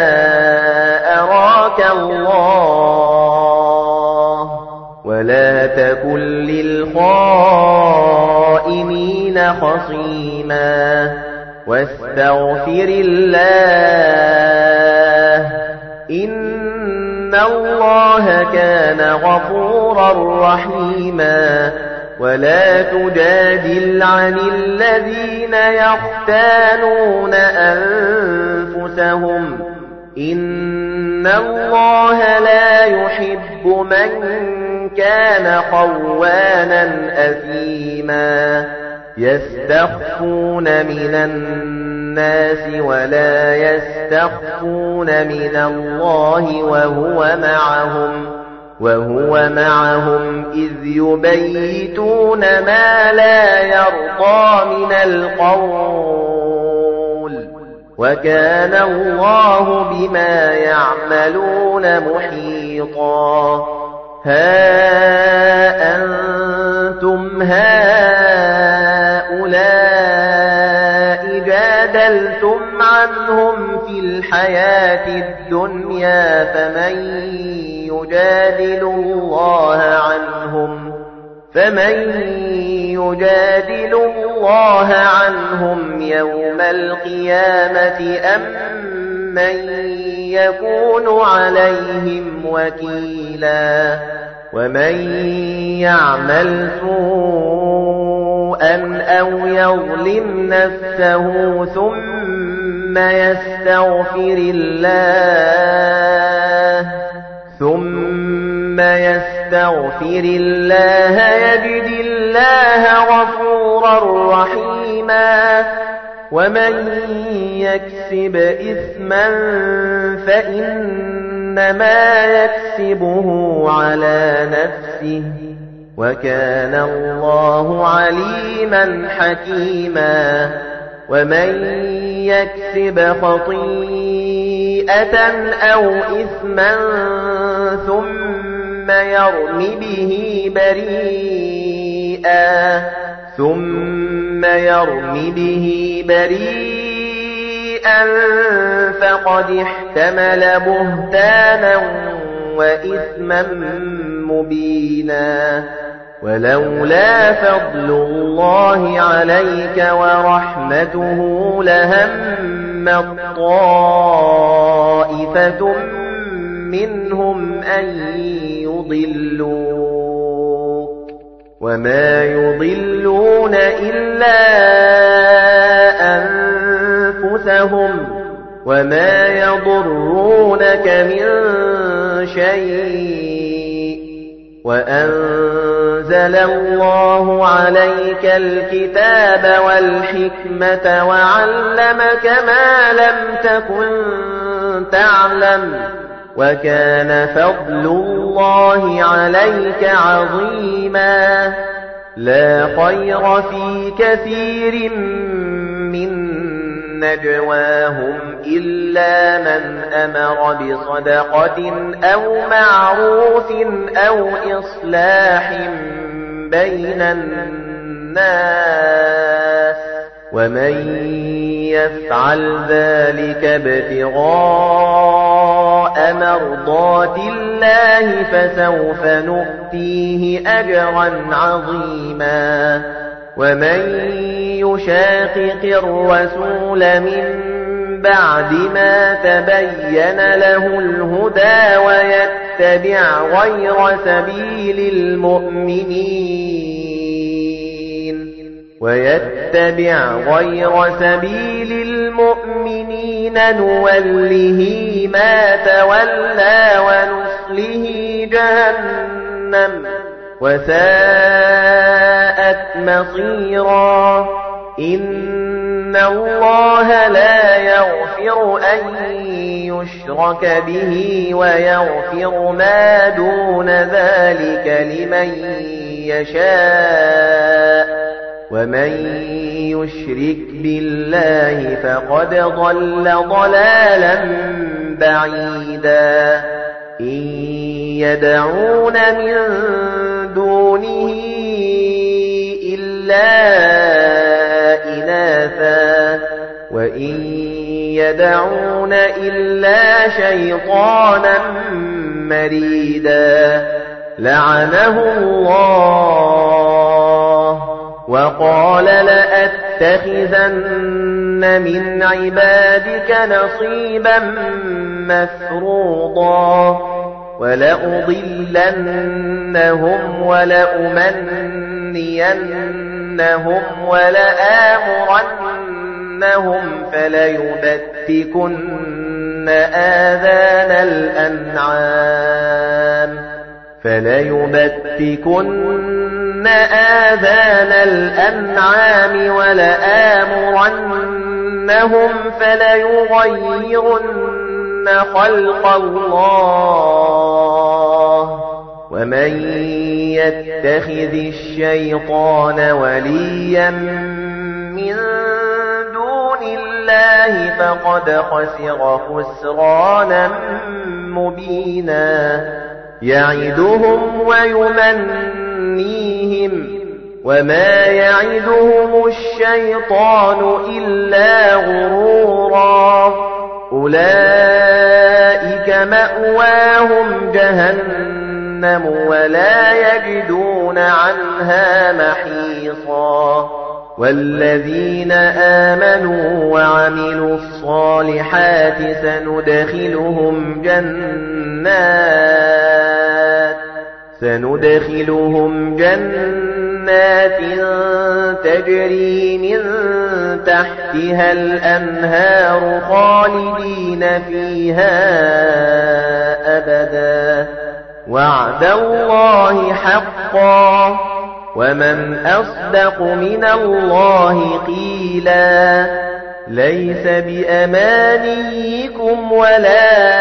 أراك الله ولا تكن للخائنين خصيما واستغفر الله إن الله كان غفورا رحيما ولا تجادل عن الذين يختانون أنفسهم إن الله لا يحب من كان خوانا أثيما يستخفون من الناس ولا يستخفون من الله وهو معهم إذ يبيتون ما لا يرضى من القول وكان الله بما يعملون محيطا ها أنتم هؤلاء جادلتم عنهم في الحياة الدنيا فمن يجادل الله عنهم يوم القيامة أم من يكون عليهم وكيلا ومن يعمل سوءا أو يظلم نفسه ثم يستغفر الله يجد الله غفورا رحيما ومن يكسب إثما فإنما يكسبه على نفسه وكان الله عليما حكيما ومن يكسب خطيئة أو إثما ثم يرم به بريئا فقد احتمل بهتانا وإثما مبينا ولولا فضل الله عليك ورحمته لهمت طائفة منهم أن يضلوك وما يضلون إلا أنفسهم وما يضرونك من شيء وأنزل الله عليك الكتاب والحكمة وعلمك ما لم تكن تعلم وكان فضل الله عليك عظيما لا خير في كثير من نجواهم إلا من أمر بصدقة أو معروف أو إصلاح بين الناس ومن يفعل ذلك ابتغاء مرضات الله فسوف نؤتيه أجرا عظيما ومن يشاقق الرسول من بعد ما تبين له الهدى ويتبع غير سبيل المؤمنين نوله ما تولى ونصله جهنم وساءت مصيرا إن الله لا يغفر أن يشرك به ويغفر ما دون ذلك لمن يشاء ومن يشرك بالله فقد ضل ضلالا بعيدا إن يدعون من دونه إلا إناثا وإن يدعون إلا شيطانا مريدا لعنه الله وقال لأتخذن من عبادك نصيبا مفروضا ولأضلنهم ولأمنينهم ولآمرنهم فليبتكن آذان الأنعام ولآمرنهم فليغيرن خلق الله ومن يتخذ الشيطان وليا من دون الله فقد خسر خسرانا مبينا يعدهم ويمنيهم وما يعدهم الشيطان إلا غرورا أولئك مأواهم جهنم ولا يجدون عنها محيصا والذين آمنوا وعملوا الصالحات سندخلهم جنات تجري من تحتها الأنهار خالدين فيها أبدا وعد الله حقا ومن أصدق من الله قيلا ليس بأمانيكم ولا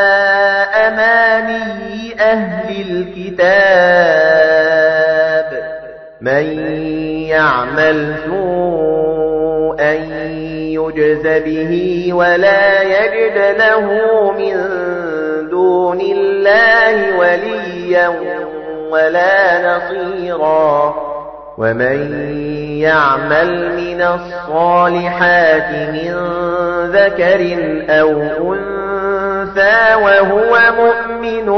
أماني أهل الكتاب من يعمل سوءا يجز به ولا يجد له من دون الله وليا ولا نصيرا ومن يعمل من الصالحات من ذكر أو أنثى وهو مؤمن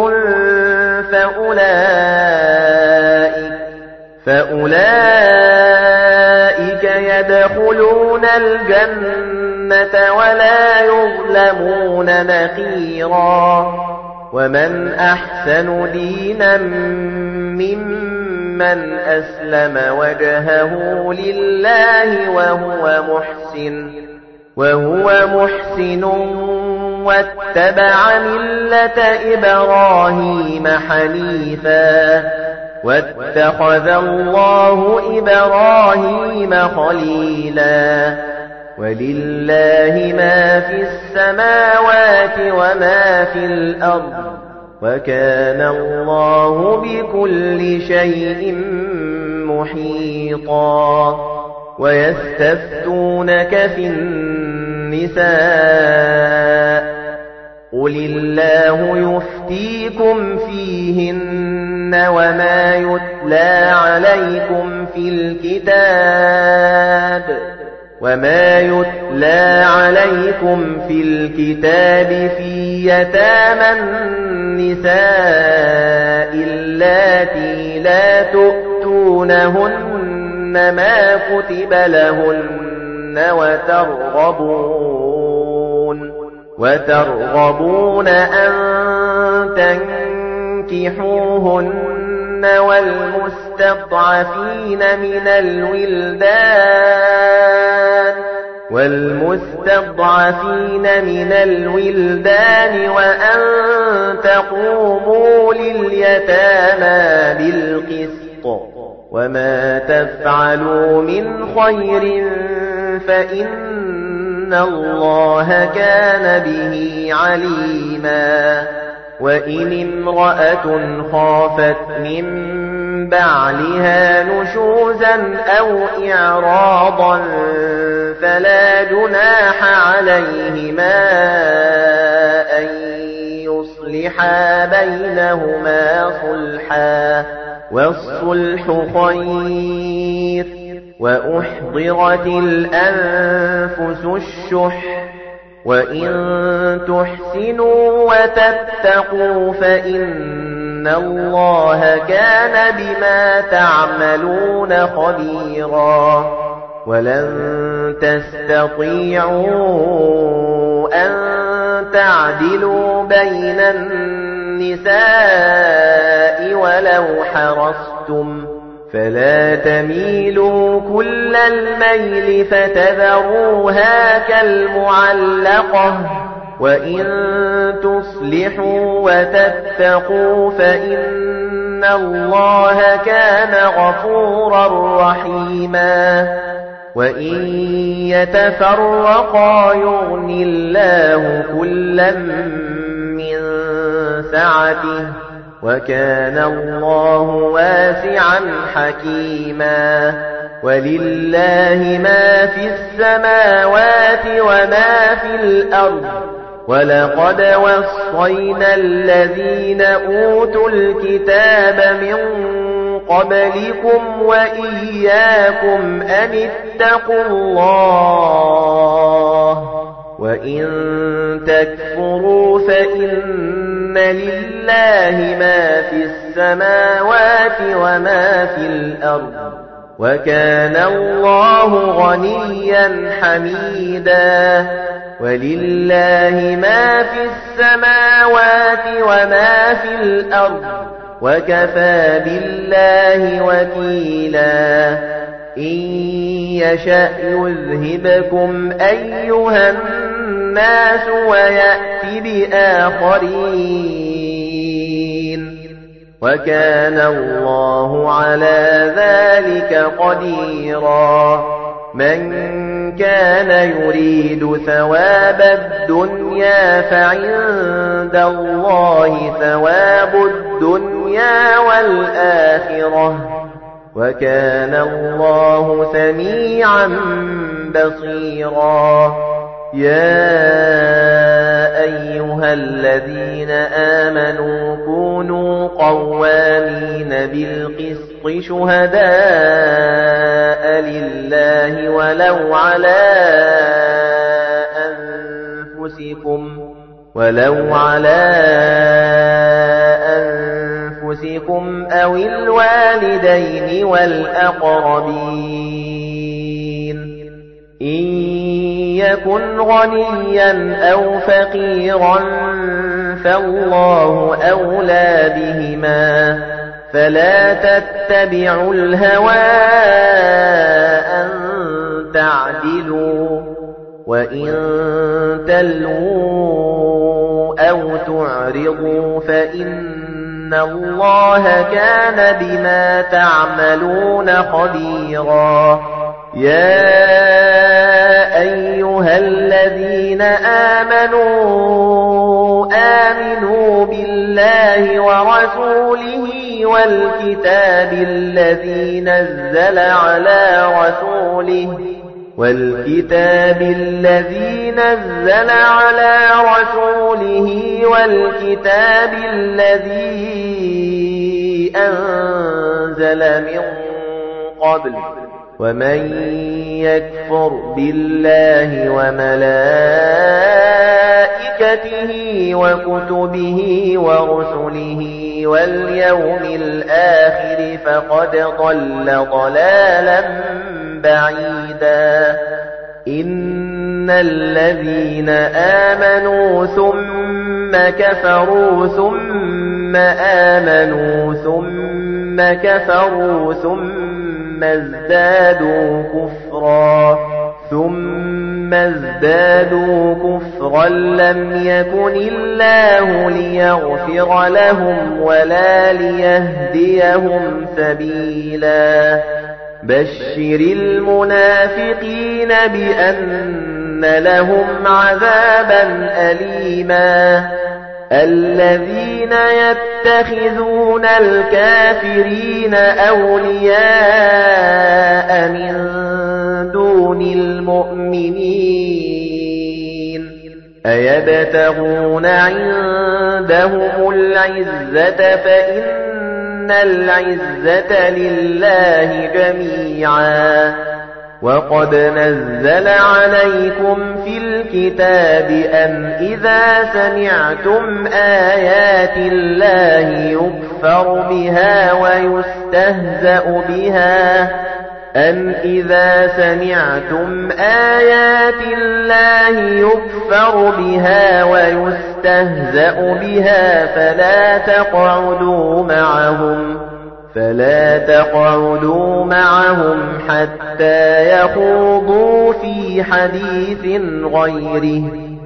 فأولئك يدخلون الجنة ولا يظلمون نقيرا ومن أحسن دينا ممن أسلم وجهه لله وهو محسن واتبع ملة إبراهيم حنيفا واتخذ الله إبراهيم خليلا ولله ما في السماوات وما في الأرض وكان الله بكل شيء مُحِيطًا وَيَسْتَفْتُونَكَ فِي النِّسَاءِ قُلِ اللَّهُ يُفْتِيكُمْ فِيهِنَّ وَمَا يُتْلَى عَلَيْكُمْ فِي الْكِتَابِ فِي يَتَامَى النِّسَاءِ اللَّاتِي لَا تُؤْتُونَهُنَّ مَا كُتِبَ لَهُنَّ وَتَرْغَبُونَ أَن تَنكِحُوهُنَّ والمستضعفين من الولدان وأن تقوموا لليتامى بالقسط وما تفعلوا من خير فإن الله كان به عليما وإن امرأة خافت من بعلها نشوزا أو إعراضا فلا جناح عليهما أن يصلحا بينهما صلحا والصلح خير وأحضرت الأنفس الشح وإن تحسنوا وتتقوا فإن الله كان بما تعملون خبيرا ولن تستطيعوا أن تعدلوا بين النساء ولو حرصتم فلا تميلوا كل الميل فتذروها كالمعلقة وإن تصلحوا وتتقوا فإن الله كان غفورا رحيما وإن يتفرقا يغن الله كلا من سعته وكان الله واسعا حكيما ولله ما في السماوات وما في الأرض ولقد وصينا الذين أوتوا الكتاب من قبلكم وإياكم أن اتقوا الله وإن تكفروا فإن لله ما في السماوات وما في الأرض وكان الله غنيا حميدا ولله ما في السماوات وما في الأرض وكفى بالله وكيلا إن يشأ يذهبكم أيها الناس ويأت بآخرين وكان الله على ذلك قديرا من كان يريد ثواب الدنيا فعند الله ثواب الدنيا والآخرة وكان الله سميعا بصيرا يا أيها الذين آمنوا كونوا قوامين بالقسط شهداء لله ولو على أنفسكم أو الوالدين والأقربين إن يكن غنيا أو فقيرا فالله أولى بهما فلا تتبعوا الهوى أن تعدلوا وإن تلووا أو تعرضوا فإن الله كان بما تعملون خبيرا يا أيها الذين آمنوا بالله ورسوله والكتاب الذي نزل على رسوله والكتاب الذي أنزل من قبل ومن يكفر بالله وملائكته وكتبه ورسله واليوم الآخر فقد ضل ضلالا بعيدا إن الذين آمنوا ثم كفروا ثم آمنوا ثم كفروا ثم ازدادوا كفرا لم يكن الله ليغفر لهم ولا ليهديهم سبيلا بشر المنافقين بأن لهم عذابا أليما الذين يتخذون الكافرين أولياء من دون المؤمنين أيبتغون عندهم العزة فإن العزة لله جميعا وقد نزل عليكم في الكتاب أن إذا سمعتم آيات الله يكفر بها ويستهزأ بها فلا تقعدوا معهم حتى يخوضوا في حديث غيره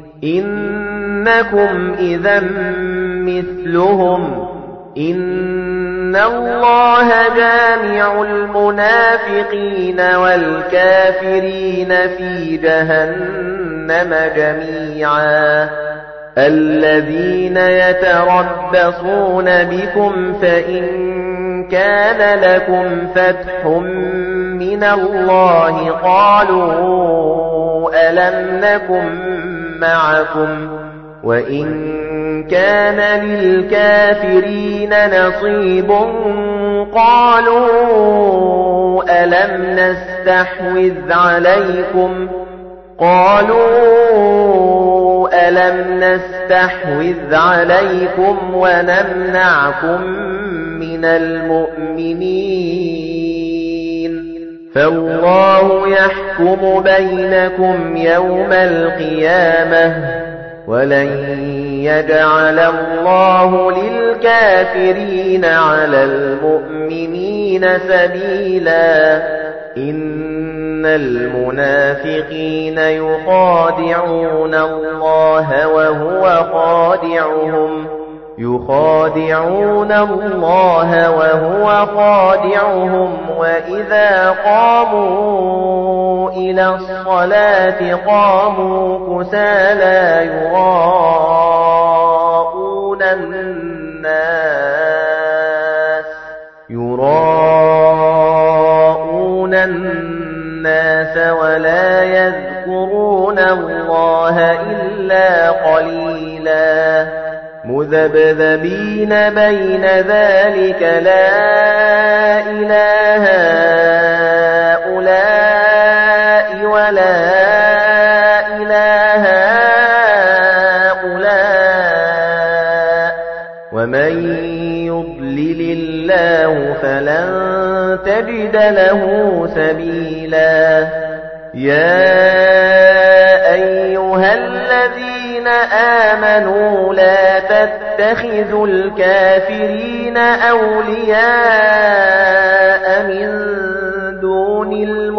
إنكم إذا مثلهم إن الله جامع المنافقين والكافرين في جهنم جميعا الذين يتربصون بكم فإن كان لكم فتح من الله قالوا ألم نكن معكم وإن كان للكافرين نصيب قالوا ألم نستحوذ عليكم ونمنعكم من المؤمنين فالله يحكم بينكم يوم القيامة ولن يجعل الله للكافرين على المؤمنين سبيلا إن المنافقين يخادعون الله وهو خادعهم وإذا قاموا إلى الصلاة قاموا كسالى يراءون الناس ولا يذكرون الله إلا قليلا مذبذبين بين ذلك لا إله هؤلاء ولا إله هؤلاء ومن يضلل الله فلن تجد له سبيلا يا أيها الذين آمنوا لا تتخذوا الكافرين أولياء من دون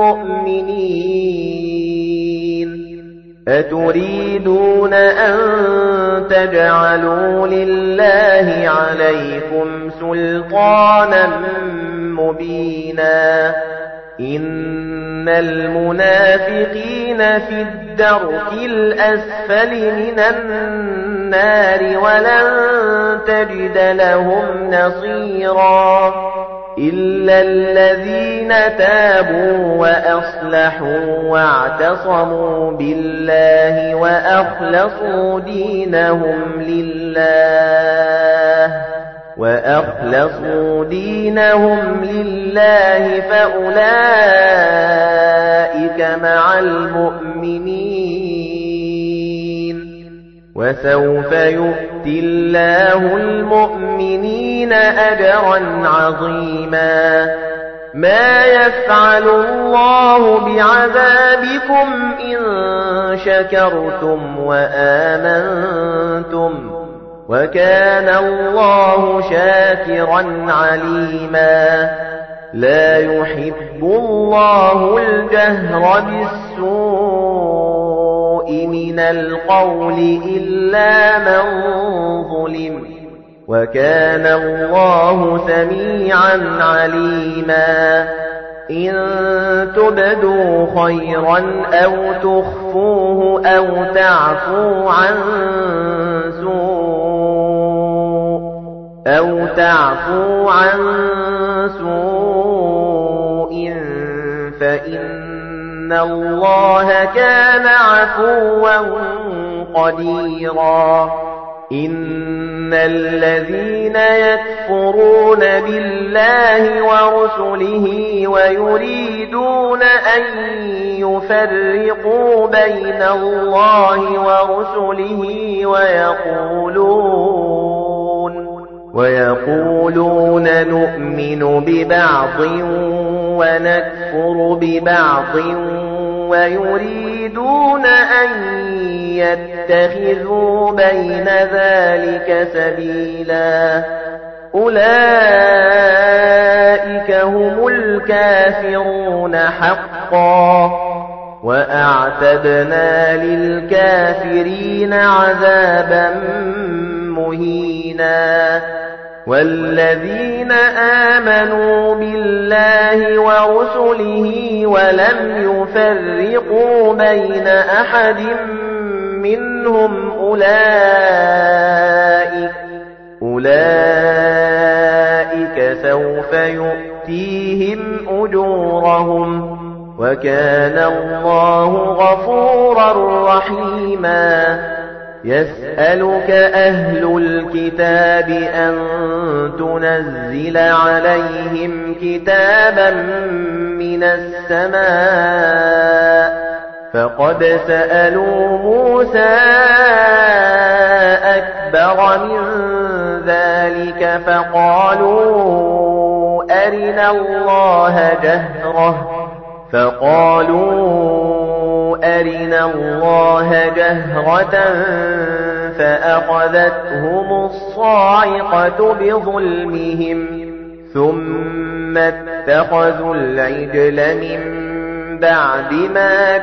المؤمنين أتريدون أن تجعلوا لله عليكم سلطانا مبينا إِنَّ الْمُنَافِقِينَ فِي الدَّرْكِ الْأَسْفَلِ مِنَ النَّارِ وَلَن تَجِدَ لَهُمْ نَصِيرًا إِلَّا الَّذِينَ تَابُوا وَأَصْلَحُوا وَاعْتَصَمُوا بِاللَّهِ وَأَخْلَصُوا دِينَهُمْ لِلَّهِ فَأُولَئِكَ مَعَ الْمُؤْمِنِينَ وَسَوْفَ يُؤْتِ اللَّهُ الْمُؤْمِنِينَ أَجْرًا عَظِيمًا مَا يَفْعَلُ اللَّهُ بِعَذَابِكُمْ إِن شَكَرْتُمْ وَآمَنْتُمْ وَكَانَ اللَّهُ شَاكِرًا عَلِيمًا لَا يُحِبُّ اللَّهُ الْجَهْرَ بِالسُّوءِ مِنَ الْقَوْلِ إِلَّا مَنْ ظُلِمَ وَكَانَ اللَّهُ سَمِيعًا عَلِيمًا إِن تُبْدُوا خَيْرًا أَوْ تُخْفُوهُ أَوْ تَعْفُوا عَن سُوءٍ فَإِنَّ اللَّهَ كَانَ عَفُوًّا قَدِيرًا إِنَّ الَّذِينَ يَكْفُرُونَ بِاللَّهِ وَرُسُلِهِ وَيُرِيدُونَ أَن يُفَرِّقُوا بَيْنَ اللَّهِ وَرُسُلِهِ وَيَقُولُونَ نُؤْمِنُ بِبَعْضٍ وَنَكْفُرُ بِبَعْضٍ وَيُرِيدُونَ أَن يَتَّخِذُوا بَيْنَ ذَلِكَ سَبِيلًا أُولَئِكَ هُمُ الْكَافِرُونَ حَقًّا وَأَعْتَدْنَا لِلْكَافِرِينَ عَذَابًا مُهِينًا وَالَّذِينَ آمَنُوا بِاللَّهِ وَرُسُلِهِ وَلَمْ يُفَرِّقُوا بَيْنَ أَحَدٍ مِّنْهُمْ أُولَئِكَ سَوْفَ يُؤْتِيهِمْ أُجُورَهُمْ وَكَانَ اللَّهُ غَفُورًا رَّحِيمًا يَسْأَلُكَ أَهْلُ الْكِتَابِ أَن تُنَزِّلَ عَلَيْهِمْ كِتَابًا مِّنَ السَّمَاءِ فَقَدْ سَأَلُوا مُوسَى أَكْبَرَ مِنْ ذَلِكَ فَقَالُوا أَرِنَا اللَّهَ جَهْرَةً فَأَخَذَتْهُمُ الصَّاعِقَةُ بِظُلْمِهِمْ ثُمَّ اتَّخَذُوا الْعِجْلَ مِنْ بَعْدِ مَا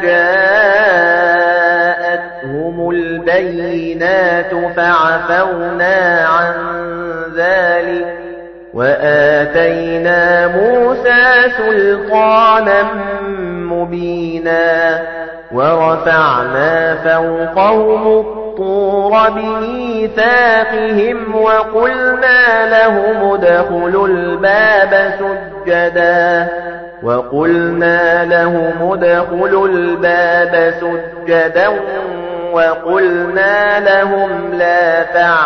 جَاءَتْهُمُ الْبَيِّنَاتُ فَعَفَوْنَا عَنْ ذَلِكَ وَآتَيْنَا مُوسَى سُلْطَانًا مُبِينًا وَرَفَعْنَا فَوْقَهُمُ الطُّورَ بِمِيثَاقِهِمْ وَقُلْنَا لَهُمُ ادْخُلُوا الْبَابَ سُجَّدًا وَقُلْنَا لَهُمْ لَا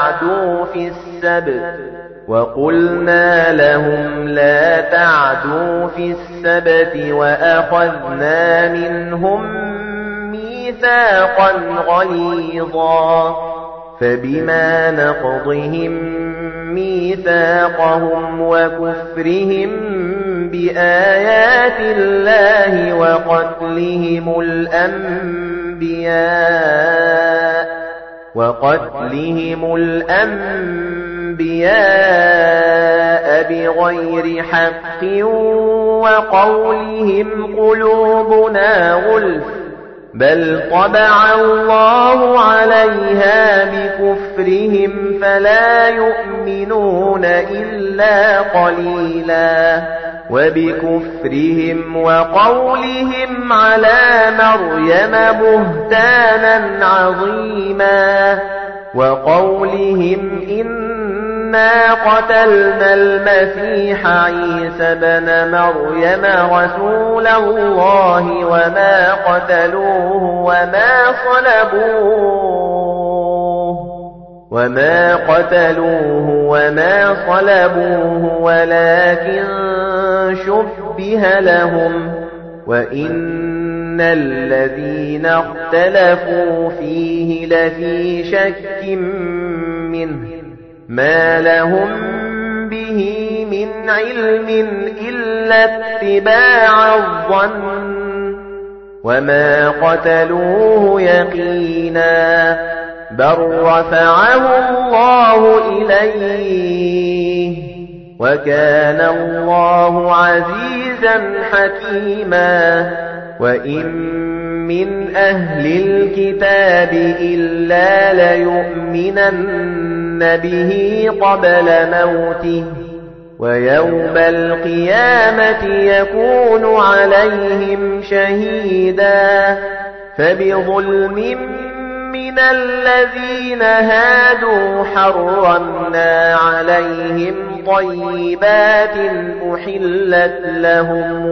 تَعْدُوا فِي السَّبْتِ وَأَخَذْنَا مِنْهُم مِّيثَاقًا غَلِيظًا فَبِمَا نَقْضِهِم مِّيثَاقَهُمْ وَكُفْرِهِم بِآيَاتِ اللَّهِ وَقَتْلِهِمُ الْأَنبِيَاءَ بِغَيْرِ حَقٍّ وَقَوْلِهِمْ قُلُوبُنَا غُلْفٌ بَلْ طَبَعَ اللَّهُ عَلَيْهَا بِكُفْرِهِمْ فَلَا يُؤْمِنُونَ إِلَّا قَلِيلًا وبكفرهم وقولهم على مريم بهتانا عظيما وقولهم إنا قتلنا المسيح عيسى بن مريم رسول الله وما قتلوه وما صلبوه ولكن شبه لهم وإن الذين اختلفوا فيه لفي شك منه ما لهم به من علم إلا اتباع الظن وما قتلوه يقينا بل رفعه الله إليه وكان الله عزيزا حكيما وإن من أهل الكتاب إلا ليؤمنن به قبل موته ويوم القيامة يكون عليهم شهيدا فبظلم من الذين هادوا حرمنا عليهم طيبات أحلت لهم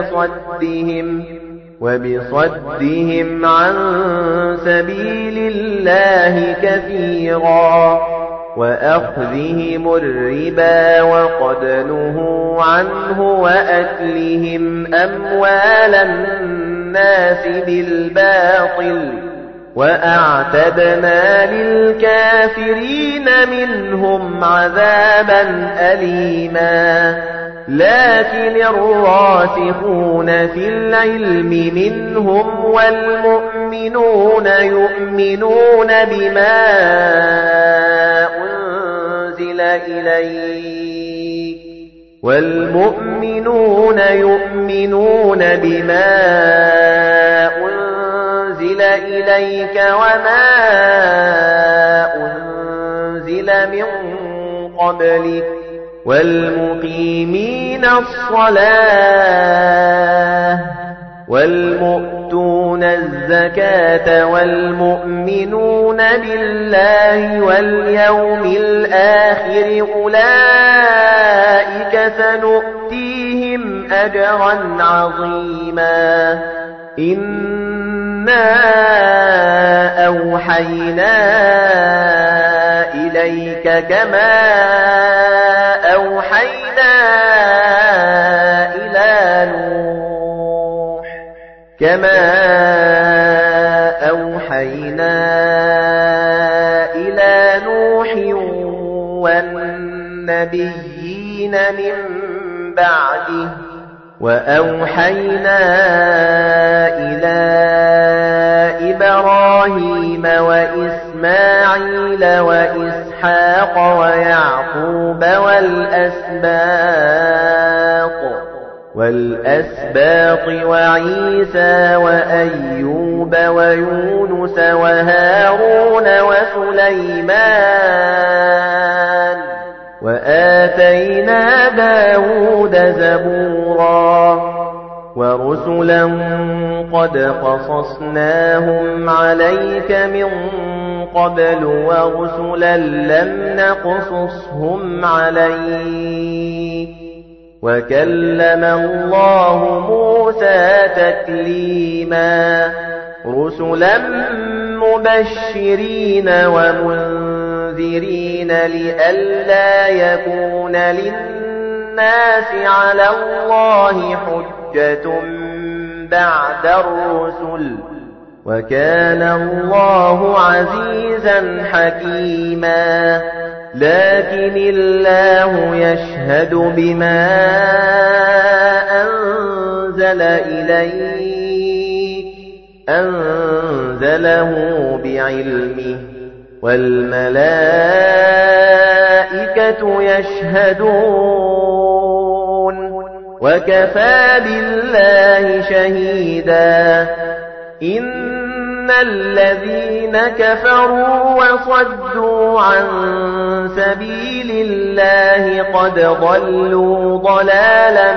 وبصدهم عن سبيل الله كثيرا وأخذهم الربا وقد نهوا عنه وأكلهم أموال الناس بالباطل وأعتدنا للكافرين منهم عذابا أليما لكن الراسخون في العلم منهم والمؤمنون يؤمنون بما أنزل إليك وما أنزل من قبلك والمقيمين الصلاة والمؤتون الزكاة والمؤمنون بالله واليوم الآخر أولئك سنؤتيهم أجرا عظيما إنا أوحينا إليك كما أوحينا إلى نوح والنبيين من بعده وأوحينا إلى إبراهيم وإسماعيل وإسحاق ويعقوب والأسباط وعيسى وأيوب ويونس وهارون وسليمان وآتينا داود زبورا ورسلا قد قصصناهم عليك من قبل ورسلا لم نقصصهم عليك وكلم الله موسى تكليما رسلا مبشرين ومنذرين لئلا يكون للناس على الله حجة بعد الرسل وكان الله عزيزا حكيما لكن الله يشهد بما أنزله بعلمه والملائكة يشهدون وكفى بالله شهيدا إن الذين كفروا وصدوا عن سبيل الله قد ضلوا ضلالا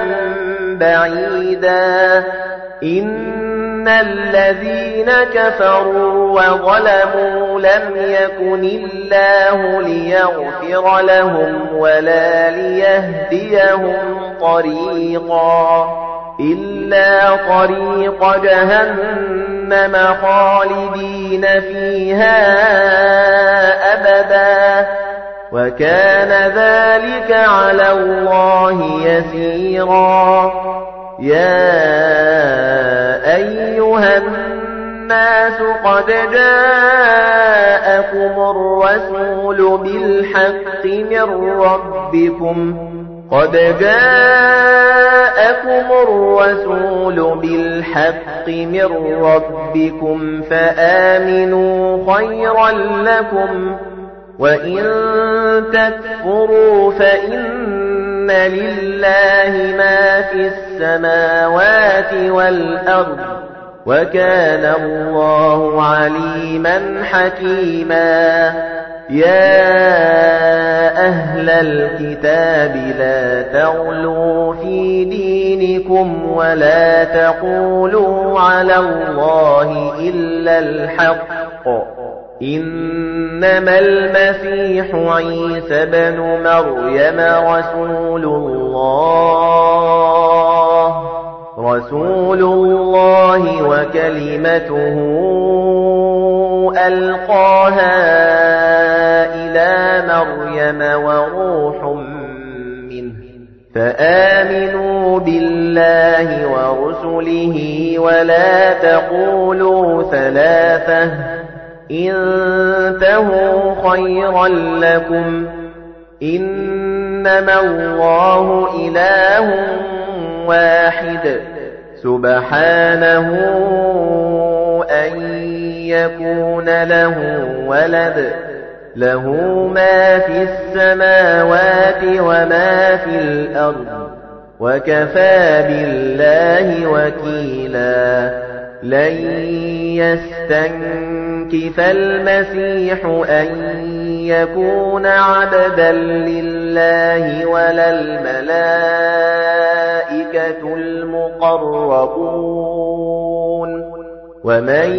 بعيدا إن الذين كفروا وظلموا لم يكن الله ليغفر لهم ولا ليهديهم طريقا إلا طريق جهنم خالدين فيها أبدا وكان ذلك على الله يسيرا يا أيها الناس قد جاءكم الرسول بالحق من ربكم فآمنوا خيرا لكم وإن تكفروا فإن لله ما في السماوات والأرض وكان الله عليما حكيما يا أهل الكتاب لا تغلوا في دينكم ولا تقولوا على الله إلا الحق إنما المسيح عيسى بن مريم رسول الله وكلمته ألقاها إلى مريم وروح منه فآمنوا بالله ورسله ولا تقولوا ثلاثة انتهوا خيرا لكم إنما الله إله واحد سبحانه أن يكون له ولد له ما في السماوات وما في الأرض وكفى بالله وكيلا لن يستنكف المسيح أن يكون عبدا لله ولا الملائكة المقربون ومن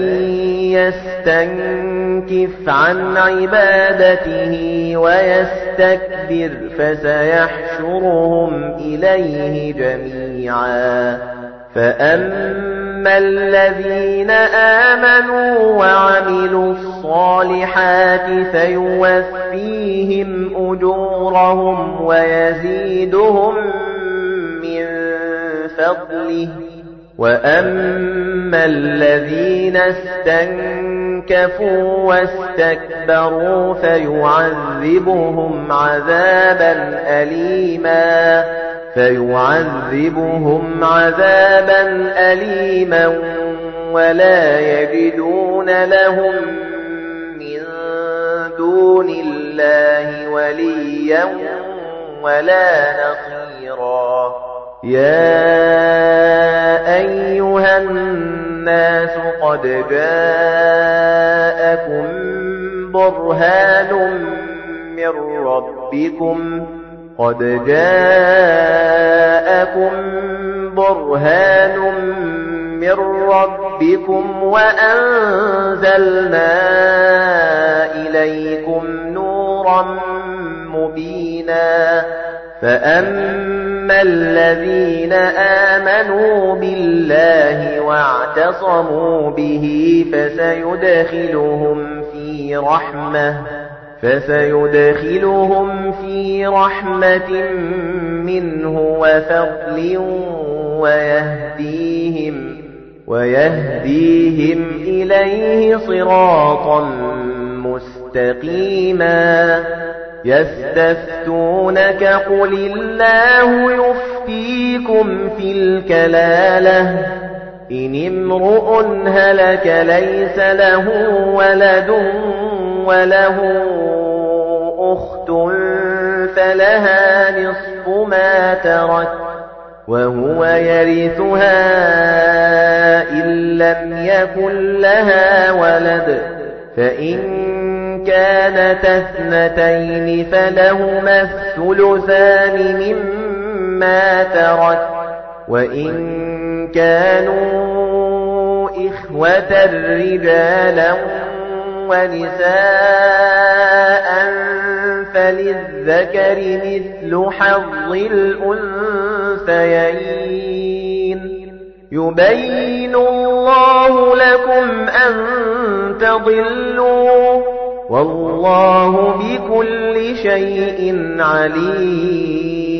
يستنكف عن عبادته ويستكبر فسيحشرهم إليه جميعا فأما الذين آمنوا وعملوا الصالحات فيوفيهم أجورهم ويزيدهم من فضله وأما الذين استنكفوا واستكبروا فيعذبهم عذابا أليما ولا يجدون لهم من دون الله وليا ولا نصيرا يا أيها الناس قد جاءكم برهان من ربكم وأنزلنا إليكم نورا مبينا فأما الذين آمنوا بالله واعتصموا به فسيدخلهم في رحمة منه وفضل ويهديهم إليه صراطا مستقيما يستفتونك قل الله يفتيكم في الكلالة إن امرؤ هلك ليس له ولد وله أخت فلها نصف ما ترك وهو يرثها إن لم يكن لها ولد فإن كانتا اثنتين فلهما الثلثان مما ترك وإن كانوا إخوة رجالا ونساء فللذكر مثل حظ الأنثيين يبين الله لكم أن تضلوا والله بكل شيء عليم